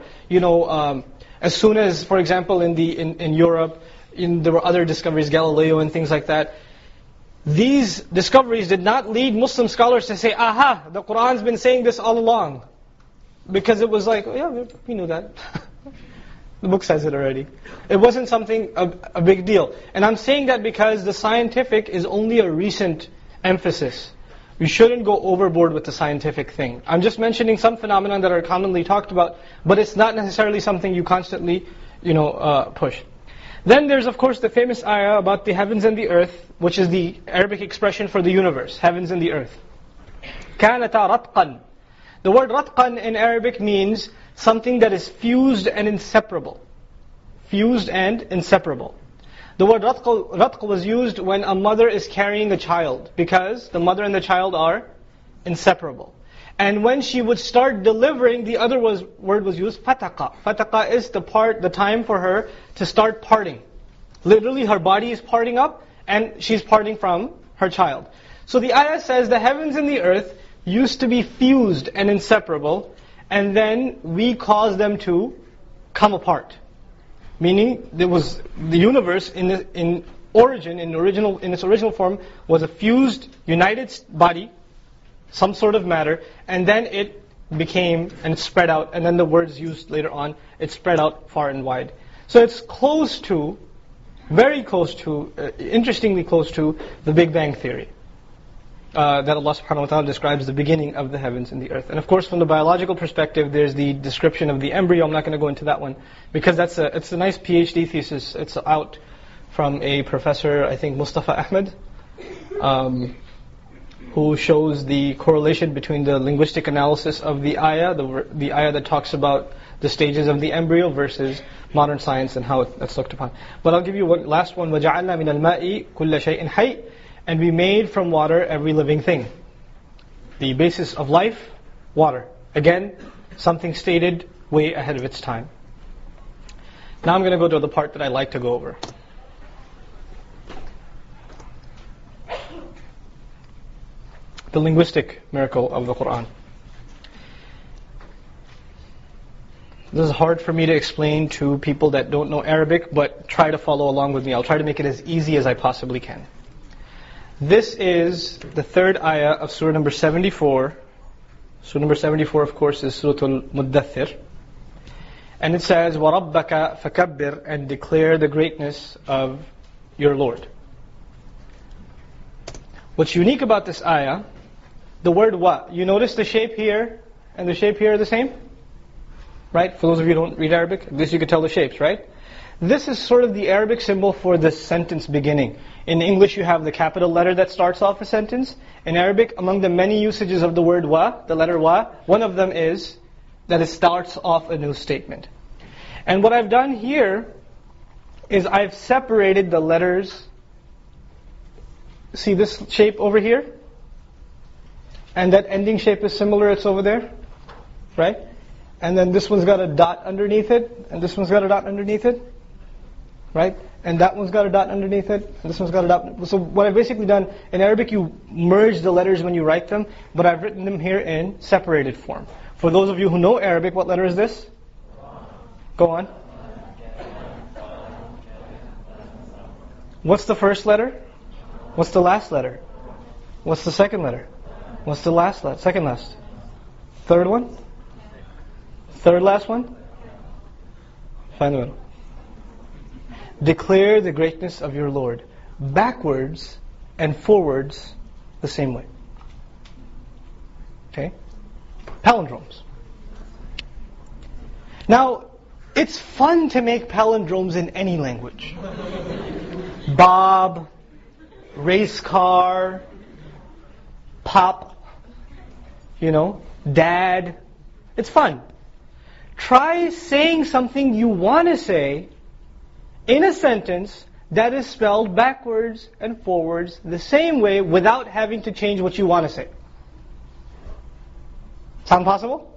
as soon as, for example, in Europe, there were other discoveries, Galileo and things like that. these discoveries did not lead Muslim scholars to say, aha, the Qur'an's been saying this all along. Because it was like, oh, yeah, we knew that. The book says it already. It wasn't something, a big deal. And I'm saying that because the scientific is only a recent emphasis. We shouldn't go overboard with the scientific thing. I'm just mentioning some phenomena that are commonly talked about, but it's not necessarily something you constantly, push. Then there's of course the famous ayah about the heavens and the earth, which is the Arabic expression for the universe, heavens and the earth. كَانَتَا رَتْقًا. The word ratqan in Arabic means something that is fused and inseparable. Fused and inseparable. The word ratq was used when a mother is carrying a child, because the mother and the child are inseparable. And when she would start delivering, the other word was used, fataqa. Fataqa is the time for her to start parting. Literally her body is parting up and she's parting from her child. So the ayah says the heavens and the earth used to be fused and inseparable, and then we caused them to come apart. Meaning, there was the universe in its original form was a fused, united body, some sort of matter, and then it became and spread out, and then the words used later on, it spread out far and wide. So it's close to, very close to, interestingly close to the Big Bang Theory. That Allah subhanahu wa ta'ala describes the beginning of the heavens and the earth. And of course from the biological perspective, there's the description of the embryo. I'm not going to go into that one, because it's a nice PhD thesis. It's out from a professor, I think Mustafa Ahmed, who shows the correlation between the linguistic analysis of the ayah, the ayah that talks about the stages of the embryo versus modern science and how that's looked upon. But I'll give you one last one. وَجَعَلْنَا مِنَ الْمَاءِ كُلَّ شَيْءٍ حَيٍّ. And we made from water every living thing. The basis of life, water. Again, something stated way ahead of its time. Now I'm going to go to the part that I like to go over. The linguistic miracle of the Qur'an. This is hard for me to explain to people that don't know Arabic, but try to follow along with me. I'll try to make it as easy as I possibly can. This is the third ayah of surah number 74. Surah number 74, of course, is Surah Al-Muddathir. And it says, وَرَبَّكَ فَكَبِّرْ, and declare the greatness of your Lord. What's unique about this ayah, the word wa. You notice the shape here and the shape here are the same? Right? For those of you who don't read Arabic, at least you could tell the shapes, right? This is sort of the Arabic symbol for the sentence beginning. In English you have the capital letter that starts off a sentence. In Arabic, among the many usages of the word wa, the letter wa, one of them is that it starts off a new statement. And what I've done here is I've separated the letters. See this shape over here? And that ending shape is similar, it's over there. Right? And then this one's got a dot underneath it, and this one's got a dot underneath it. Right? And that one's got a dot underneath it, and this one's got a dot. So what I've basically done, in Arabic you merge the letters when you write them, but I've written them here in separated form. For those of you who know Arabic, what letter is this? Go on. What's the first letter? What's the last letter? What's the second letter? What's the last letter? Second last? Third one? Third last one? Find the middle. Declare the greatness of your Lord. Backwards and forwards the same way. Okay? Palindromes. Now, it's fun to make palindromes in any language. Bob, race car, pop, dad. It's fun. Try saying something you want to say in a sentence that is spelled backwards and forwards the same way without having to change what you want to say. Sound possible?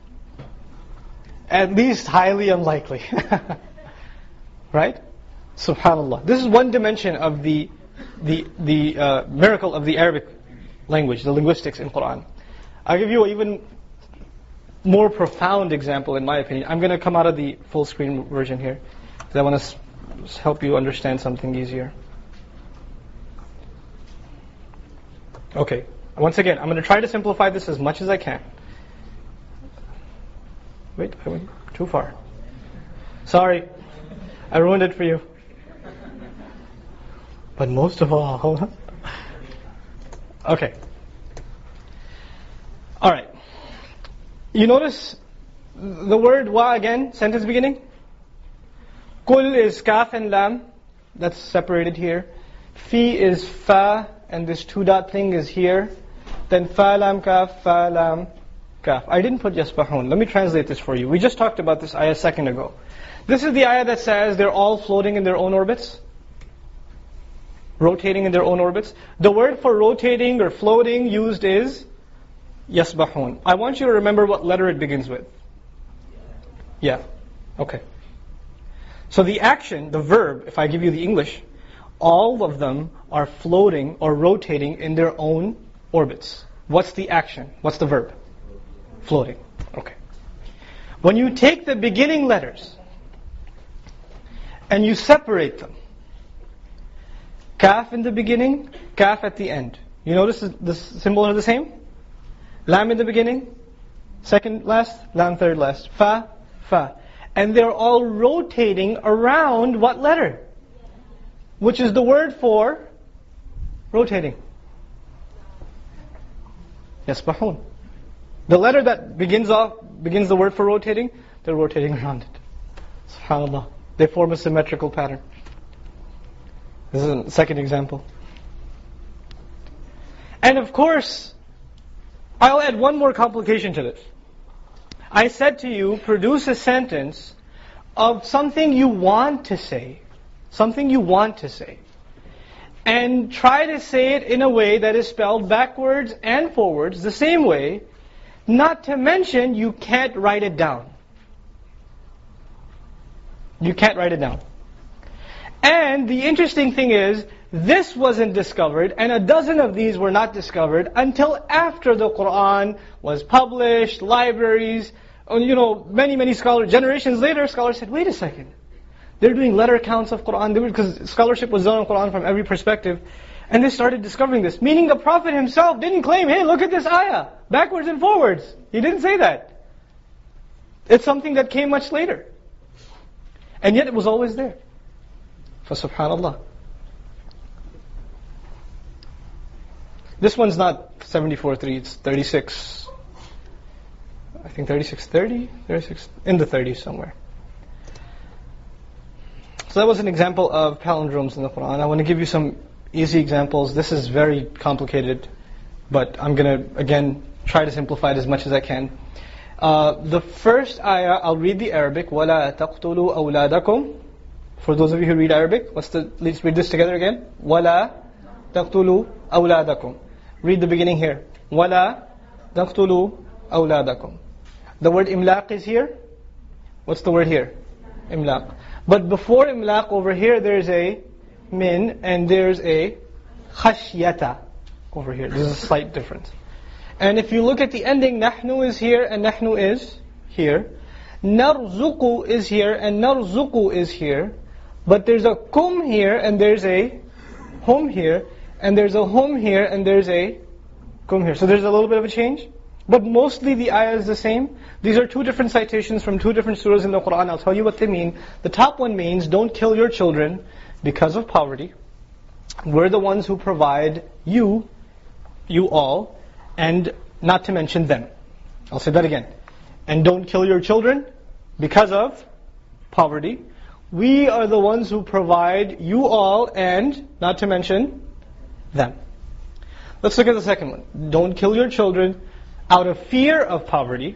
At least highly unlikely. Right? Subhanallah. This is one dimension of the miracle of the Arabic language, the linguistics in Qur'an. I'll give you an even more profound example in my opinion. I'm going to come out of the full screen version here, because I want to help you understand something easier. Okay. Once again, I'm going to try to simplify this as much as I can. Wait, I went too far. Sorry, I ruined it for you. But most of all, okay. All right. You notice the word wa again, sentence beginning? Kul is kaf and lam, that's separated here. Fi is fa, and this two dot thing is here. Then fa lam kaf, fa lam kaf. I didn't put yasbahun. Let me translate this for you. We just talked about this ayah a second ago. This is the ayah that says they're all floating in their own orbits. Rotating in their own orbits. The word for rotating or floating used is yasbahun. I want you to remember what letter it begins with. Yeah. Okay. So the action, the verb, if I give you the English, all of them are floating or rotating in their own orbits. What's the action? What's the verb? Floating. Okay. When you take the beginning letters and you separate them, kaf in the beginning, kaf at the end. You notice the symbols are the same? Lam in the beginning, second last, lam third last. Fa, fa. And they're all rotating around what letter? Which is the word for rotating. Yasbahun. The letter that begins the word for rotating, they're rotating around it. SubhanAllah. They form a symmetrical pattern. This is a second example. And of course, I'll add one more complication to this. I said to you, produce a sentence of something you want to say. Something you want to say. And try to say it in a way that is spelled backwards and forwards, the same way. Not to mention, you can't write it down. You can't write it down. And the interesting thing is, this wasn't discovered, and a dozen of these were not discovered until after the Quran was published, libraries, many scholars, generations later, scholars said, wait a second. They're doing letter counts of Quran, because scholarship was done on Quran from every perspective, and they started discovering this. Meaning the Prophet himself didn't claim, hey, look at this ayah, backwards and forwards. He didn't say that. It's something that came much later. And yet it was always there. For subhanallah. This one's not 74.3, it's 36. I think 36.30, 36, in the 30s somewhere. So that was an example of palindromes in the Quran. I want to give you some easy examples. This is very complicated, but I'm going to, again, try to simplify it as much as I can. The first ayah, I'll read the Arabic. وَلَا تَقْتُلُوا أَوْلَادَكُمْ. For those of you who read Arabic, let's read this together again. وَلَا تَقْتُلُوا أَوْلَادَكُمْ. Read the beginning here. وَلَا تَقْتُلُوا أَوْلَادَكُمْ. The word imlaq is here. What's the word here? Imlaq. But before imlaq, over here, there's a min and there's a khashyata over here. There's a slight difference. And if you look at the ending, nahnu is here and nahnu is here. Narzuqu is here and narzuqu is here. But there's a kum here and there's a hum here. And there's a hum here and there's a kum here. So there's a little bit of a change. But mostly the ayah is the same. These are two different citations from two different surahs in the Quran. I'll tell you what they mean. The top one means, don't kill your children because of poverty. We're the ones who provide you all, and not to mention them. I'll say that again. And don't kill your children because of poverty. We are the ones who provide you all, and not to mention them. Let's look at the second one. Don't kill your children out of fear of poverty.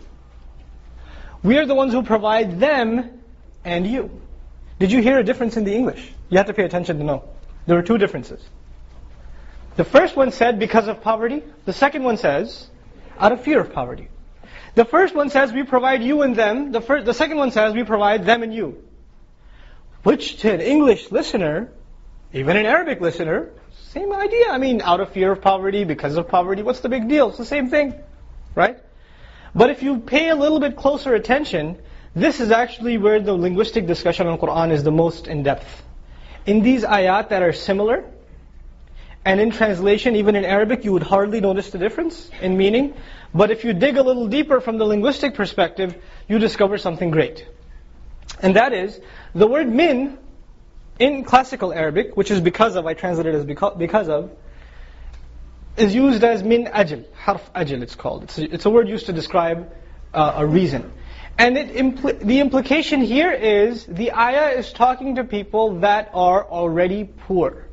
We are the ones who provide them and you. Did you hear a difference in the English? You have to pay attention to know. There were two differences. The first one said because of poverty. The second one says out of fear of poverty. The first one says we provide you and them. The second one says we provide them and you. Which to an English listener, even an Arabic listener, same idea. I mean, out of fear of poverty, because of poverty, what's the big deal? It's the same thing, right? But if you pay a little bit closer attention, this is actually where the linguistic discussion on Quran is the most in-depth. In these ayat that are similar, And in translation, even in Arabic, you would hardly notice the difference in meaning. But if you dig a little deeper from the linguistic perspective, you discover something great. And that is, the word min, in classical Arabic, which is because of, I translate it as because of, is used as min ajl, harf ajl it's called. It's a word used to describe a reason. And the implication here is, the ayah is talking to people that are already poor.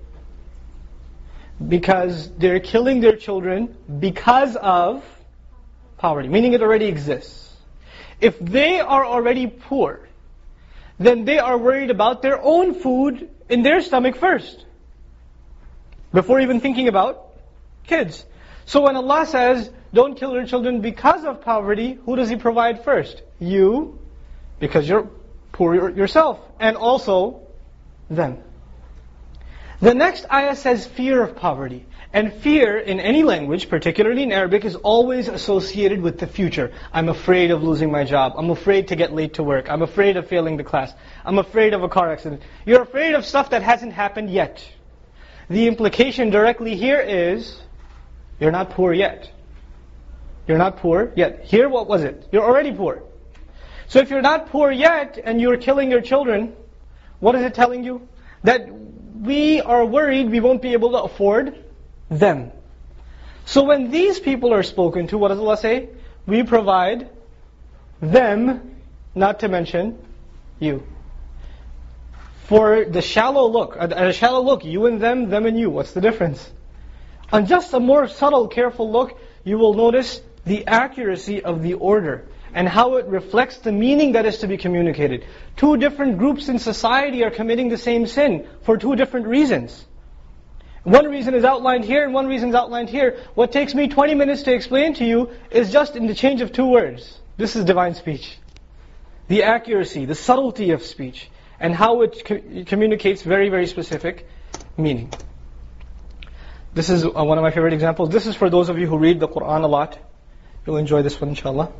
Because they're killing their children because of poverty, meaning it already exists. If they are already poor, then they are worried about their own food in their stomach first, before even thinking about kids. So when Allah says, don't kill your children because of poverty, who does He provide first? You, because you're poor yourself, and also them. The next ayah says fear of poverty. And fear in any language, particularly in Arabic, is always associated with the future. I'm afraid of losing my job. I'm afraid to get late to work. I'm afraid of failing the class. I'm afraid of a car accident. You're afraid of stuff that hasn't happened yet. The implication directly here is, you're not poor yet. You're not poor yet. Here, what was it? You're already poor. So if you're not poor yet, and you're killing your children, what is it telling you? That we are worried we won't be able to afford them. So when these people are spoken to, what does Allah say? We provide them, not to mention you. For the shallow look, at a shallow look, you and them and you, what's the difference? On just a more subtle, careful look, you will notice the accuracy of the order and how it reflects the meaning that is to be communicated. Two different groups in society are committing the same sin for two different reasons. One reason is outlined here and one reason is outlined here. What takes me 20 minutes to explain to you is just in the change of two words. This is divine speech. The accuracy, the subtlety of speech, and how it communicates very, very specific meaning. This is one of my favorite examples. This is for those of you who read the Qur'an a lot. You'll enjoy this one, inshallah.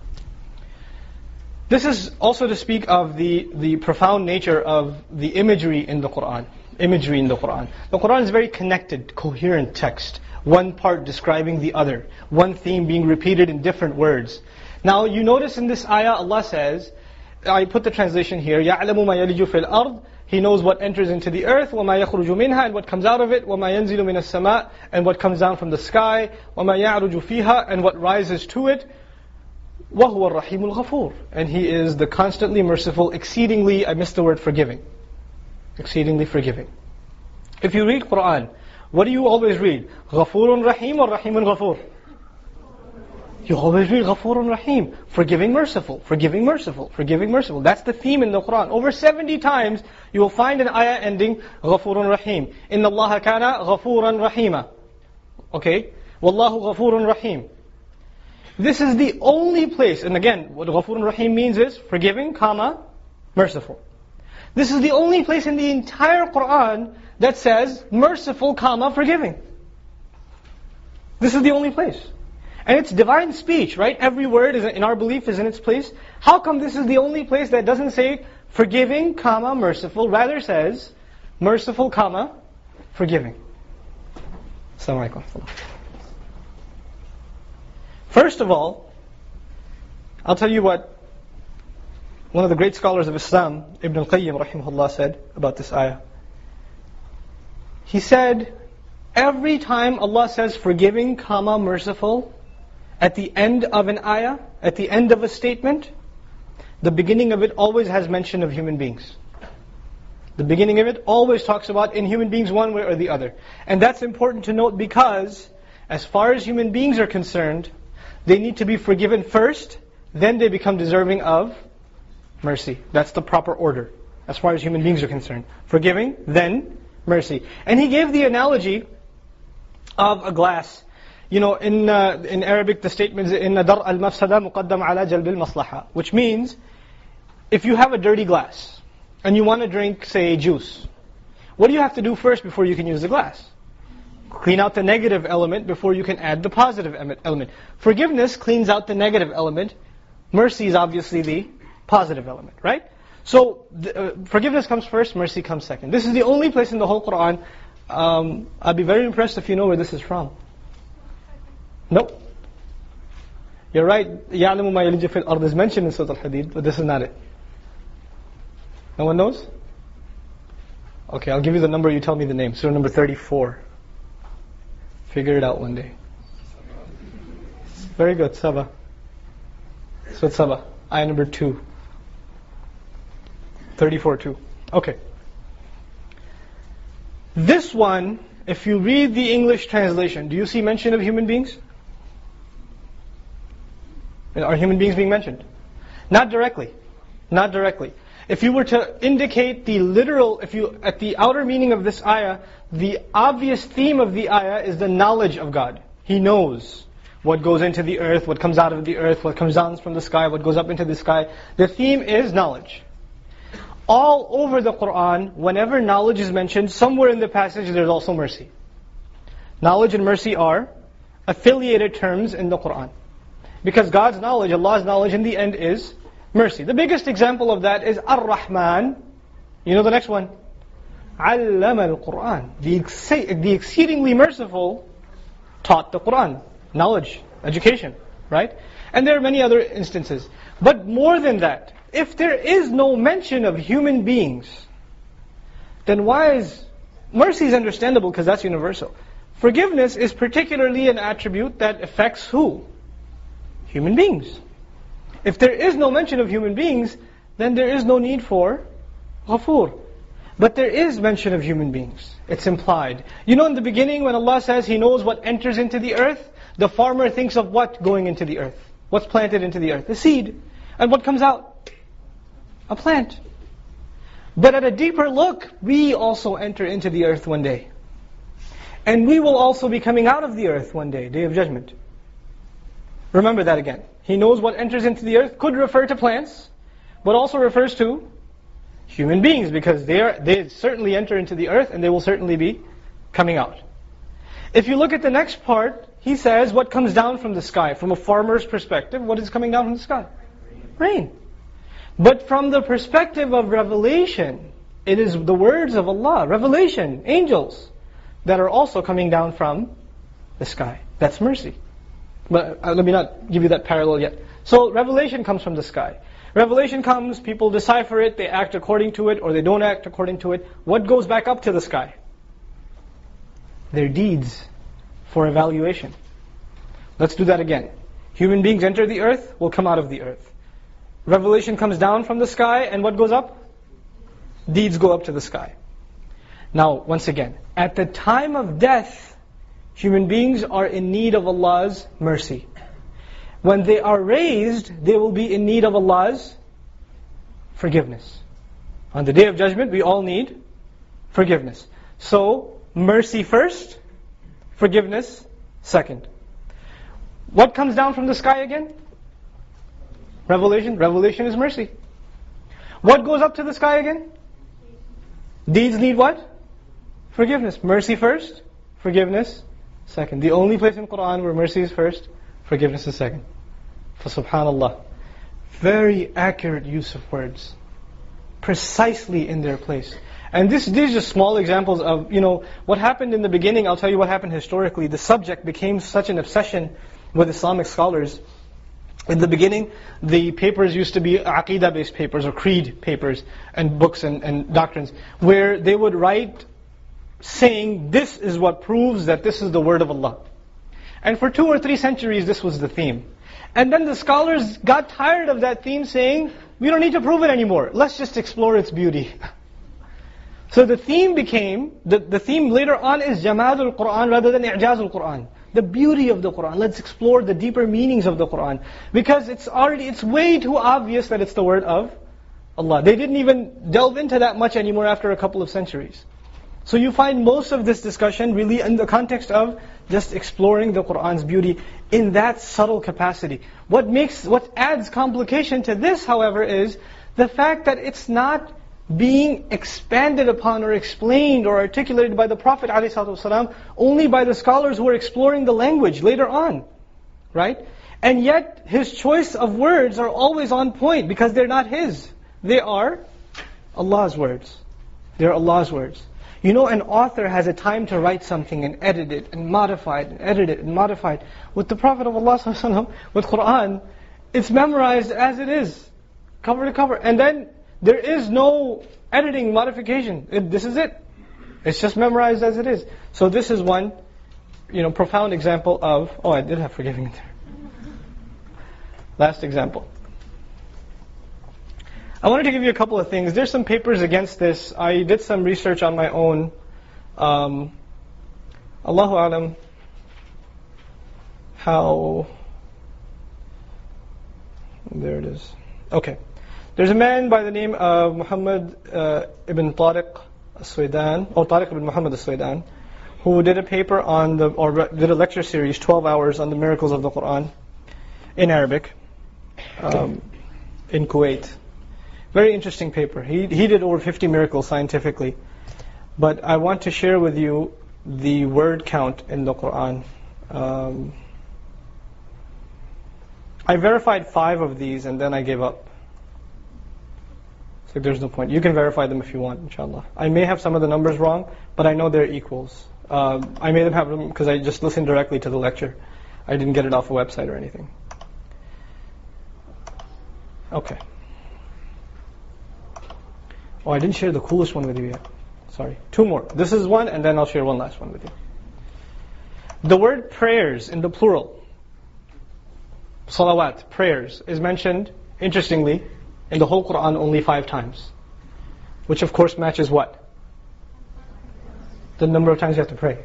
This is also to speak of the profound nature of the imagery in the Qur'an. Imagery in the Qur'an. The Qur'an is very connected, coherent text. One part describing the other. One theme being repeated in different words. Now you notice in this ayah, Allah says, I put the translation here, يَعْلَمُ مَا يَلِجُ فِي الْأَرْضِ He knows what enters into the earth, وَمَا يَخْرُجُ مِنْهَا and what comes out of it, وَمَا يَنْزِلُ مِنَ السَّمَاءِ and what comes down from the sky, وَمَا يَعْرُجُ فِيهَا and what rises to it, وَهُوَ الرَّحِيمُ الْغَفُورُ and He is the constantly merciful, exceedingly, I missed the word forgiving. Exceedingly forgiving. If you read Qur'an, what do you always read? غَفُورٌ رَحِيمٌ or رَحِيمٌ غَفُور? You always read غَفُورٌ رَحِيمٌ. Forgiving, merciful. Forgiving, merciful. Forgiving, merciful. That's the theme in the Qur'an. Over 70 times, you will find an ayah ending غَفُورٌ رَحِيمٌ. إِنَّ اللَّهَ كَانَ غَفُورًا رَحِيمًا. Okay? وَاللَّهُ غَفُورٌ رَحِيمٌ. This is the only place, and again, what غَفُورٌ رَحِيمٌ means is forgiving, comma, merciful. This is the only place in the entire Qur'an that says merciful, comma, forgiving. This is the only place. And it's divine speech, right? Every word is in our belief is in its place. How come this is the only place that doesn't say forgiving, comma, merciful, rather says merciful, comma, forgiving? Assalamu alaikum. First of all, I'll tell you what one of the great scholars of Islam, Ibn al-Qayyim rahimahullah, said about this ayah. He said, every time Allah says forgiving, comma, merciful, at the end of an ayah, at the end of a statement, the beginning of it always has mention of human beings. The beginning of it always talks about in human beings one way or the other. And that's important to note because, as far as human beings are concerned, they need to be forgiven first, then they become deserving of mercy. That's the proper order, as far as human beings are concerned. Forgiving, then mercy. And he gave the analogy of a glass. You know, in Arabic the statement is إِنَّ دَرْءَ الْمَفْسَدَ مُقَدَّمْ عَلَى جَلْبِ الْمَصْلَحَةِ, which means, if you have a dirty glass, and you want to drink, say, juice, what do you have to do first before you can use the glass? Clean out the negative element before you can add the positive element. Forgiveness cleans out the negative element. Mercy is obviously the positive element, right? So, forgiveness comes first, mercy comes second. This is the only place in the whole Qur'an I'd be very impressed if you know where this is from. Nope. You're right. يَعْلَمُ مَا يَلِجُ فِي الْأَرْضِ is mentioned in Surah Al-Hadid, but this is not it. No one knows? Okay, I'll give you the number, you tell me the name. Surah number 34. Figure it out one day. Very good, Saba. Surah Saba, ayah number 2. 34:2. Okay. This one, if you read the English translation, do you see mention of human beings? Are human beings being mentioned? Not directly. Not directly. If you were to indicate the literal, at the outer meaning of this ayah, the obvious theme of the ayah is the knowledge of God. He knows what goes into the earth, what comes out of the earth, what comes down from the sky, what goes up into the sky. The theme is knowledge. All over the Qur'an, whenever knowledge is mentioned, somewhere in the passage there's also mercy. Knowledge and mercy are affiliated terms in the Qur'an. Because God's knowledge, Allah's knowledge in the end is mercy. The biggest example of that is Ar-Rahman. You know the next one? Allama al-Qur'an. The exceedingly merciful taught the Qur'an. Knowledge, education, right? And there are many other instances. But more than that, if there is no mention of human beings, then why is... Mercy is understandable because that's universal. Forgiveness is particularly an attribute that affects who? Human beings. If there is no mention of human beings, then there is no need for Ghafoor. But there is mention of human beings. It's implied. You know in the beginning when Allah says He knows what enters into the earth, the farmer thinks of what going into the earth? What's planted into the earth? The seed. And what comes out? A plant. But at a deeper look, we also enter into the earth one day. And we will also be coming out of the earth one day, Day of Judgment. Remember that again. He knows what enters into the earth, could refer to plants, but also refers to human beings, because they certainly enter into the earth and they will certainly be coming out. If you look at the next part, He says what comes down from the sky. From a farmer's perspective, what is coming down from the sky? Rain. But from the perspective of revelation, it is the words of Allah, revelation, angels, that are also coming down from the sky. That's mercy. But let me not give you that parallel yet. So revelation comes from the sky. Revelation comes, people decipher it, they act according to it, or they don't act according to it. What goes back up to the sky? Their deeds for evaluation. Let's do that again. Human beings enter the earth, will come out of the earth. Revelation comes down from the sky, and what goes up? Deeds go up to the sky. Now, once again, at the time of death, human beings are in need of Allah's mercy. When they are raised, they will be in need of Allah's forgiveness. On the Day of Judgment, we all need forgiveness. So, mercy first, forgiveness second. What comes down from the sky again? Revelation. Revelation is mercy. What goes up to the sky again? Deeds need what? Forgiveness. Mercy first, forgiveness second. The only place in Qur'an where mercy is first, forgiveness is second. For subhanallah, very accurate use of words. Precisely in their place. And these are just small examples of, what happened in the beginning. I'll tell you what happened historically. The subject became such an obsession with Islamic scholars. In the beginning, the papers used to be aqidah-based papers or creed papers and books and doctrines, where they would write saying, this is what proves that this is the word of Allah. And for 2 or 3 centuries, this was the theme. And then the scholars got tired of that theme, saying, we don't need to prove it anymore. Let's just explore its beauty. So the theme became, the theme later on is Jamadul Qur'an rather than I'jazul Qur'an. The beauty of the Qur'an. Let's explore the deeper meanings of the Qur'an. Because it's way too obvious that it's the word of Allah. They didn't even delve into that much anymore after a couple of centuries. So you find most of this discussion really in the context of just exploring the Qur'an's beauty in that subtle capacity. What adds complication to this, however, is the fact that it's not being expanded upon or explained or articulated by the Prophet ﷺ, only by the scholars who are exploring the language later on. Right? And yet, his choice of words are always on point because they're not his. They are Allah's words. They're Allah's words. You know, an author has a time to write something and edit it and modify it and edit it and modify it. With the Prophet of Allah ﷺ, with Qur'an, it's memorized as it is, cover to cover. And then there is no editing, modification. This is it. It's just memorized as it is. So this is one, profound example of, I did have forgiving in there. Last example. I wanted to give you a couple of things. There's some papers against this. I did some research on my own. Allahu Alam, how... There it is. Okay. There's a man by the name of Muhammad ibn Tariq al-Suwaidan, or Tariq ibn Muhammad al-Suwaidan, who did a paper on did a lecture series, 12 hours, on the miracles of the Qur'an in Arabic, in Kuwait. Very interesting paper. He did over 50 miracles scientifically. But I want to share with you the word count in the Qur'an. I verified 5 of these and then I gave up. So there's no point. You can verify them if you want, inshallah. I may have some of the numbers wrong, but I know they're equals. I may have them because I just listened directly to the lecture. I didn't get it off a website or anything. Okay. I didn't share the coolest one with you yet. Sorry. 2 more. This is one, and then I'll share one last one with you. The word prayers in the plural, salawat, prayers, is mentioned, interestingly, in the whole Qur'an only 5 times. Which of course matches what? The number of times you have to pray.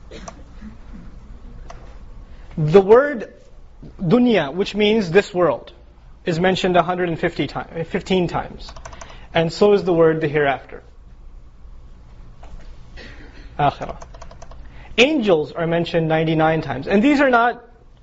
The word dunya, which means this world, is mentioned 15 times. And so is the word the hereafter. Akhirah. Angels are mentioned 99 times. And these are not,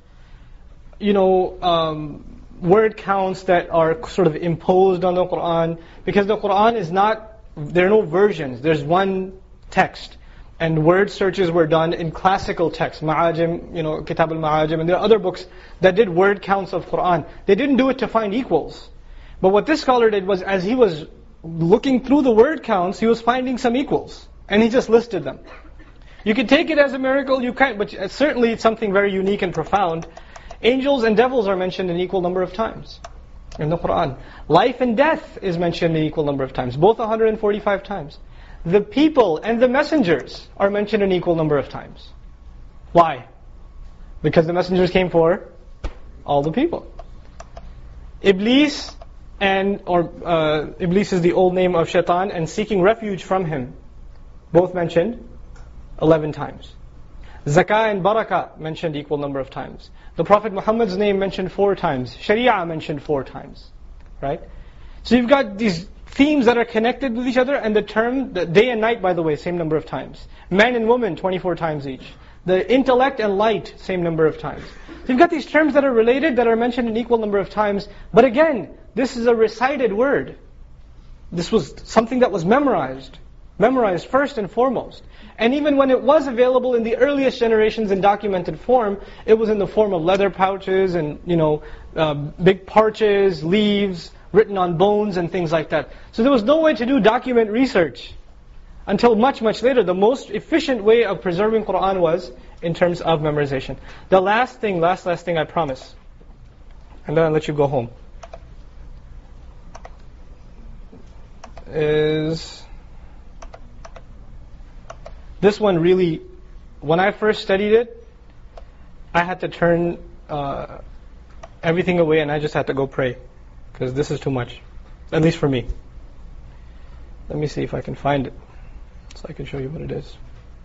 word counts that are sort of imposed on the Qur'an. Because the Qur'an is not, there are no versions. There's one text. And word searches were done in classical texts. Ma'ajim, Kitab al-Ma'ajim. And there are other books that did word counts of Qur'an. They didn't do it to find equals. But what this scholar did was, as he was looking through the word counts, he was finding some equals. And he just listed them. You can take it as a miracle, you can't, but certainly it's something very unique and profound. Angels and devils are mentioned an equal number of times in the Qur'an. Life and death is mentioned an equal number of times, both 145 times. The people and the messengers are mentioned an equal number of times. Why? Because the messengers came for all the people. Iblis, Iblis is the old name of Shaitan, and seeking refuge from him, both mentioned 11 times. Zakah and Barakah mentioned equal number of times. The Prophet Muhammad's name mentioned 4 times. Sharia mentioned 4 times. Right? So you've got these themes that are connected with each other, and the term, the day and night, by the way, same number of times. Man and woman, 24 times each. The intellect and light, same number of times. So you've got these terms that are related, that are mentioned an equal number of times. But again, this is a recited word. This was something that was memorized first and foremost. And even when it was available in the earliest generations in documented form, it was in the form of leather pouches and, big parches, leaves, written on bones and things like that. So there was no way to do document research until much, much later. The most efficient way of preserving Qur'an was in terms of memorization. The last thing I promise, and then I'll let you go home, is this one. Really, when I first studied it, I had to turn everything away and I just had to go pray, because this is too much, at least for me. Let me see if I can find it so I can show you what it is.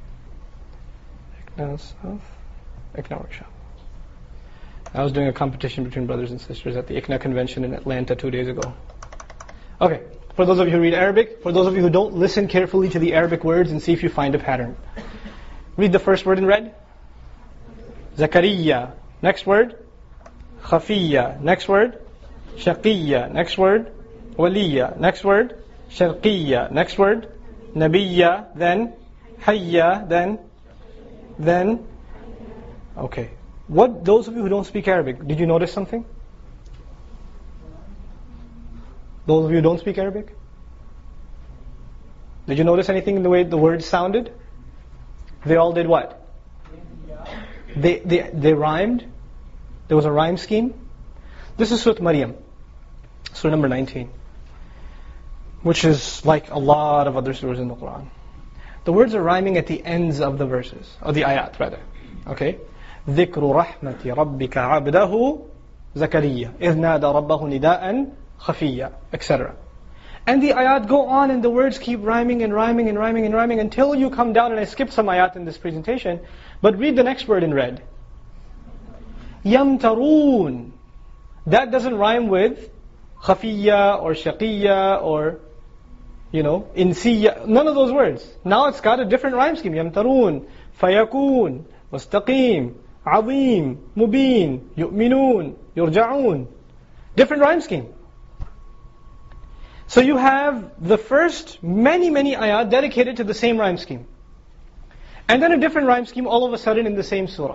ICNA workshop. I was doing a competition between brothers and sisters at the ICNA convention in Atlanta 2 days ago. Okay, for those of you who read Arabic, for those of you who don't, listen carefully to the Arabic words and see if you find a pattern. Read the first word in red. Zakariya. Next word. Khafiya. Next word. Shaqiyya. Next word. Waliya. Next word. Sharqiyya. Next word. Nabiyya. Then Hayya. Then okay. What, those of you who don't speak Arabic, did you notice something? Those of you who don't speak Arabic? Did you notice anything in the way the words sounded? They all did what? They rhymed. There was a rhyme scheme. This is Surah Maryam, Surah number 19, which is like a lot of other surahs in the Quran. The words are rhyming at the ends of the verses, or the ayat rather. Okay? ذِكْرُ رَحْمَةِ رَبِّكَ عَبْدَهُ زَكَرِيَّا إِذْ نَادَى رَبَّهُ نِدَاءً خَفِيًّا, etc. And the ayat go on and the words keep rhyming and rhyming and rhyming and rhyming until you come down, and I skipped some ayat in this presentation, but read the next word in red. يَمْتَرُونَ. That doesn't rhyme with خَفِيًّا or شَقِيًّا or, إِنسِيًّا. None of those words. Now it's got a different rhyme scheme. يَمْتَرُونَ فَيَكُونَ مُسْتَقِيم عَظِيم مُبِين يُؤْمِنُونَ يُرْجَعُونَ. Different rhyme scheme. So you have the first many ayat dedicated to the same rhyme scheme. And then a different rhyme scheme all of a sudden in the same surah.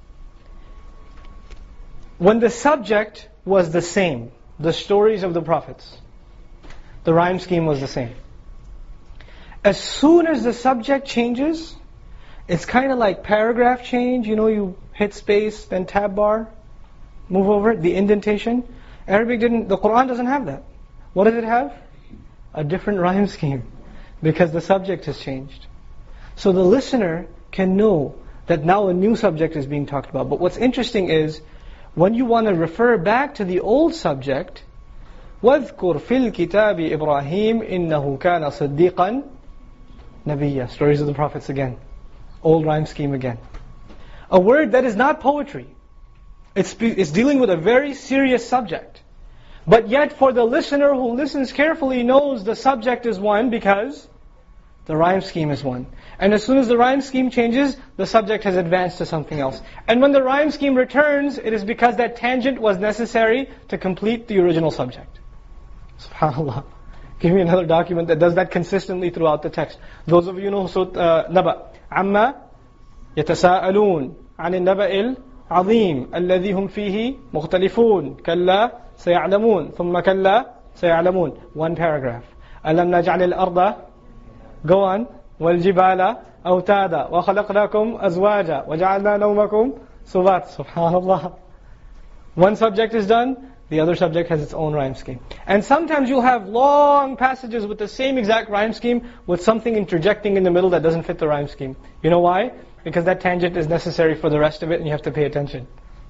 When the subject was the same, the stories of the prophets, the rhyme scheme was the same. As soon as the subject changes, it's kind of like paragraph change. You hit space, then tab bar, move over, the indentation. The Quran doesn't have that. What does it have? A different rhyme scheme, because the subject has changed. So the listener can know that now a new subject is being talked about. But what's interesting is, when you want to refer back to the old subject, وَاذْكُرْ فِي الْكِتَابِ إِبْرَاهِيمَ إِنَّهُ كَانَ صِدِّيقًا نَبِيًّا. Stories of the prophets again. Old rhyme scheme again. A word that is not poetry. It's dealing with a very serious subject. But yet for the listener who listens carefully knows the subject is one because the rhyme scheme is one. And as soon as the rhyme scheme changes, the subject has advanced to something else. And when the rhyme scheme returns, it is because that tangent was necessary to complete the original subject. SubhanAllah. Give me another document that does that consistently throughout the text. Those of you who know Surah Naba. عَمَّا يَتَسَاءَلُونَ عَنِ النَّبَإِ الْعَظِيمِ الَّذِي هُمْ فِيهِ مُخْتَلِفُونَ كَلَّا سَيَعْلَمُونَ ثُمَّ كَلَّا سَيَعْلَمُونَ. One paragraph. أَلَمْ نَجْعَلِ الْأَرْضَ. Go on. وَالْجِبَالَ أَوْتَادًا وَخَلَقْنَاكُمْ أَزْوَاجًا وَجَعَلْنَا نَوْمَكُمْ سُبَاتًا. SubhanAllah. One subject is done, the other subject has its own rhyme scheme. And sometimes you'll have long passages with the same exact rhyme scheme with something interjecting in the middle that doesn't fit the rhyme scheme. You know why? Because that tangent is necessary for the rest of it and you have to pay attention.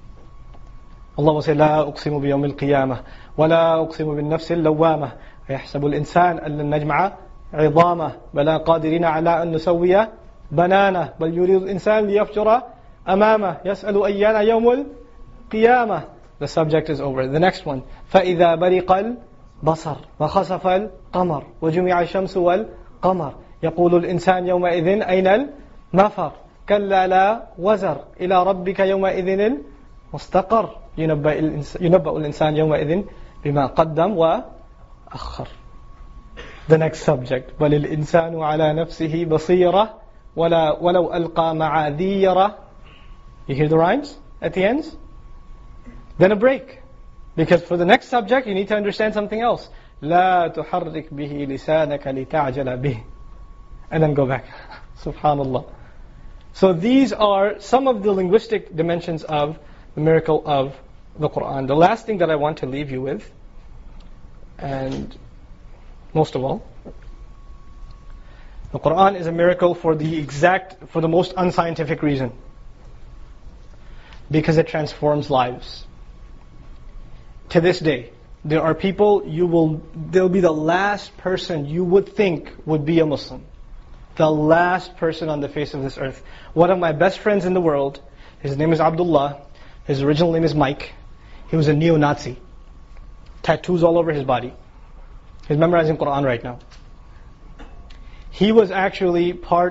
Allah will say, لا أقسم بيوم القيامة ولا أقسم بالنفس اللوامة يحسب الإنسان أن لن نجمع عظامة بلا قادرين على أن نسوي بنانه بل يريد الإنسان ليفجر أمامه يسأل أيان يوم القيامة. The subject is over. The next one. فإذا برق البصر وخسف القمر وجمع الشمس والقمر يقول الإنسان يومئذ أين المفر كلا لا وزر إلى ربك يومئذ المستقر ينبأ الإنسان يومئذ بما قدم وأخر. The next subject. بل الإنسان على نفسه بصيرة ولو ألقى معاذيرة. You hear the rhymes at the ends? Then a break. Because for the next subject you need to understand something else. لا تحرك به لسانك لتعجل به. And then go back. Subhanallah. So these are some of the linguistic dimensions of the miracle of the Quran. The last thing that I want to leave you with, and most of all, the Quran is a miracle for the most unscientific reason. Because it transforms lives. To this day, there are people they'll be the last person you would think would be a Muslim. The last person on the face of this earth. One of my best friends in the world, his name is Abdullah, his original name is Mike. He was a neo-Nazi. Tattoos all over his body. He's memorizing Quran right now. He was actually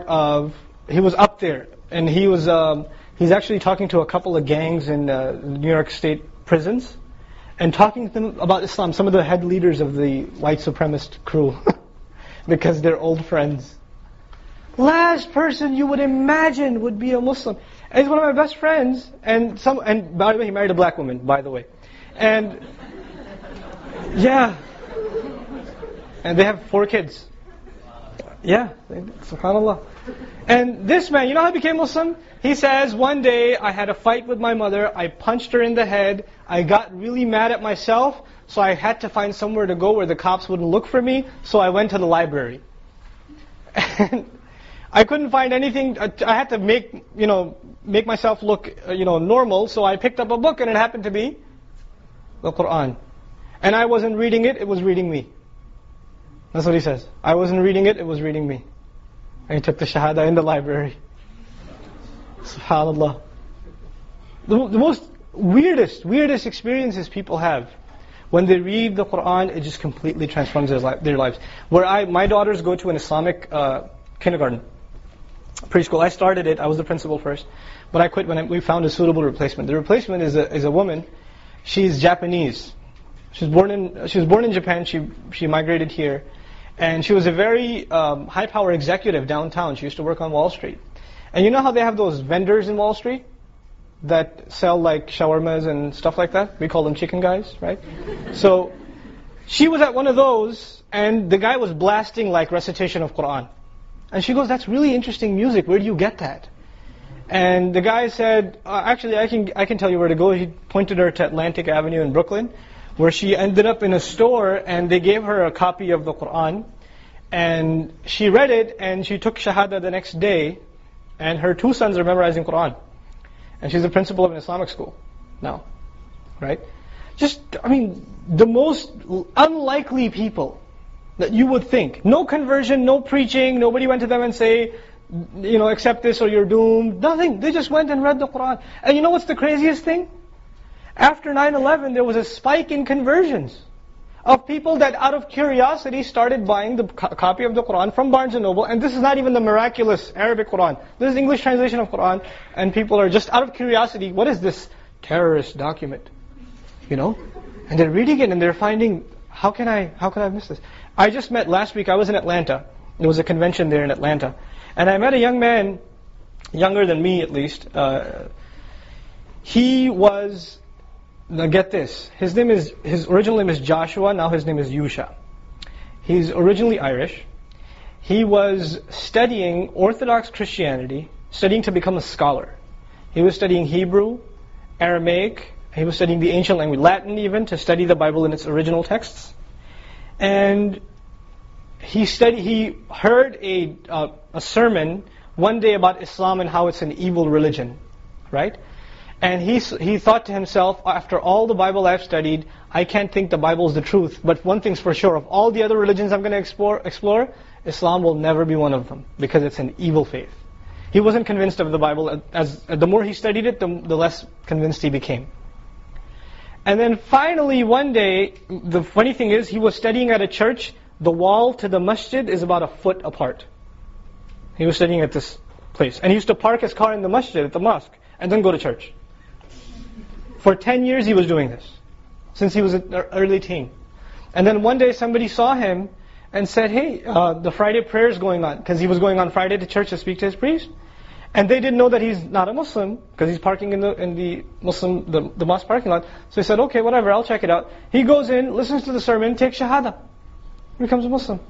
he was up there, and he's actually talking to a couple of gangs in New York State prisons, and talking to them about Islam, some of the head leaders of the white supremacist crew, because they're old friends. Last person you would imagine would be a Muslim. And he's one of my best friends, and by the way, he married a black woman, by the way. And, yeah. And they have 4 kids. Yeah, subhanAllah. And this man, you know how he became Muslim? He says, one day I had a fight with my mother, I punched her in the head, I got really mad at myself, so I had to find somewhere to go where the cops wouldn't look for me, so I went to the library. And I couldn't find anything, I had to make myself look, normal, so I picked up a book and it happened to be the Quran. And I wasn't reading it, it was reading me. That's what he says. I wasn't reading it, it was reading me. And he took the Shahada in the library. SubhanAllah. The most weirdest experiences people have. When they read the Quran, it just completely transforms their lives. My daughters go to an Islamic kindergarten, preschool. I started it, I was the principal first. But I quit when we found a suitable replacement. The replacement is a woman. She's Japanese. She was born in Japan, she migrated here. And she was a very high-power executive downtown. She used to work on Wall Street. And you know how they have those vendors in Wall Street that sell like shawarmas and stuff like that? We call them chicken guys, right? So she was at one of those, and the guy was blasting like recitation of Quran. And she goes, "That's really interesting music. Where do you get that?" And the guy said, "Actually, I can tell you where to go." He pointed her to Atlantic Avenue in Brooklyn, where she ended up in a store, and they gave her a copy of the Quran. And she read it, and she took Shahada the next day, and her 2 sons are memorizing Quran. And she's the principal of an Islamic school now, right? The most unlikely people that you would think. No conversion, no preaching, nobody went to them and say, accept this or you're doomed. Nothing. They just went and read the Quran. And you know what's the craziest thing? After 9/11, there was a spike in conversions of people that out of curiosity started buying the copy of the Quran from Barnes & Noble. And this is not even the miraculous Arabic Quran. This is English translation of Quran. And people are just out of curiosity, what is this terrorist document? And they're reading it and they're finding, how can I miss this? I just met last week, I was in Atlanta. There was a convention there in Atlanta. And I met a young man, younger than me at least. He was... Now get this, his original name is Joshua, now his name is Yusha. He's originally Irish. He was studying Orthodox Christianity, studying to become a scholar. He was studying Hebrew, Aramaic, he was studying the ancient language, Latin even, to study the Bible in its original texts. And he heard a sermon one day about Islam and how it's an evil religion, right? And he thought to himself, after all the Bible I've studied, I can't think the Bible is the truth. But one thing's for sure, of all the other religions I'm going to explore, Islam will never be one of them, because it's an evil faith. He wasn't convinced of the Bible. The more he studied it, the less convinced he became. And then finally one day, the funny thing is, he was studying at a church, the wall to the masjid is about a foot apart. He was studying at this place. And he used to park his car in the masjid, at the mosque, and then go to church. For 10 years he was doing this, since he was an early teen. And then one day somebody saw him and said, "Hey, the Friday prayer is going on," because he was going on Friday to church to speak to his priest. And they didn't know that he's not a Muslim, because he's parking in the mosque parking lot. So he said, "Okay, whatever, I'll check it out." He goes in, listens to the sermon, takes Shahada, becomes a Muslim.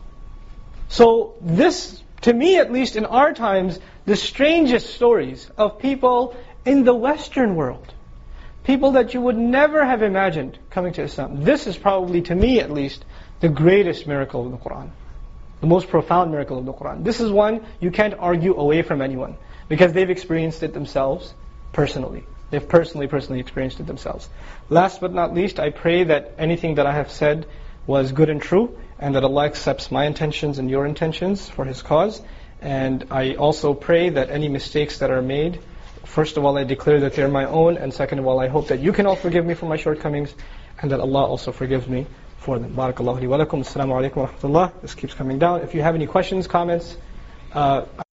So this, to me at least in our times, the strangest stories of people in the Western world. People that you would never have imagined coming to Islam. This is probably, to me at least, the greatest miracle of the Quran. The most profound miracle of the Quran. This is one you can't argue away from anyone, because they've experienced it themselves personally. They've personally experienced it themselves. Last but not least, I pray that anything that I have said was good and true, and that Allah accepts my intentions and your intentions for His cause. And I also pray that any mistakes that are made, first of all, I declare that they're my own, and second of all, I hope that you can all forgive me for my shortcomings, and that Allah also forgives me for them. Barakallahu li wa lakum. Assalamu alaikum wa rahmatullah. This keeps coming down. If you have any questions, comments,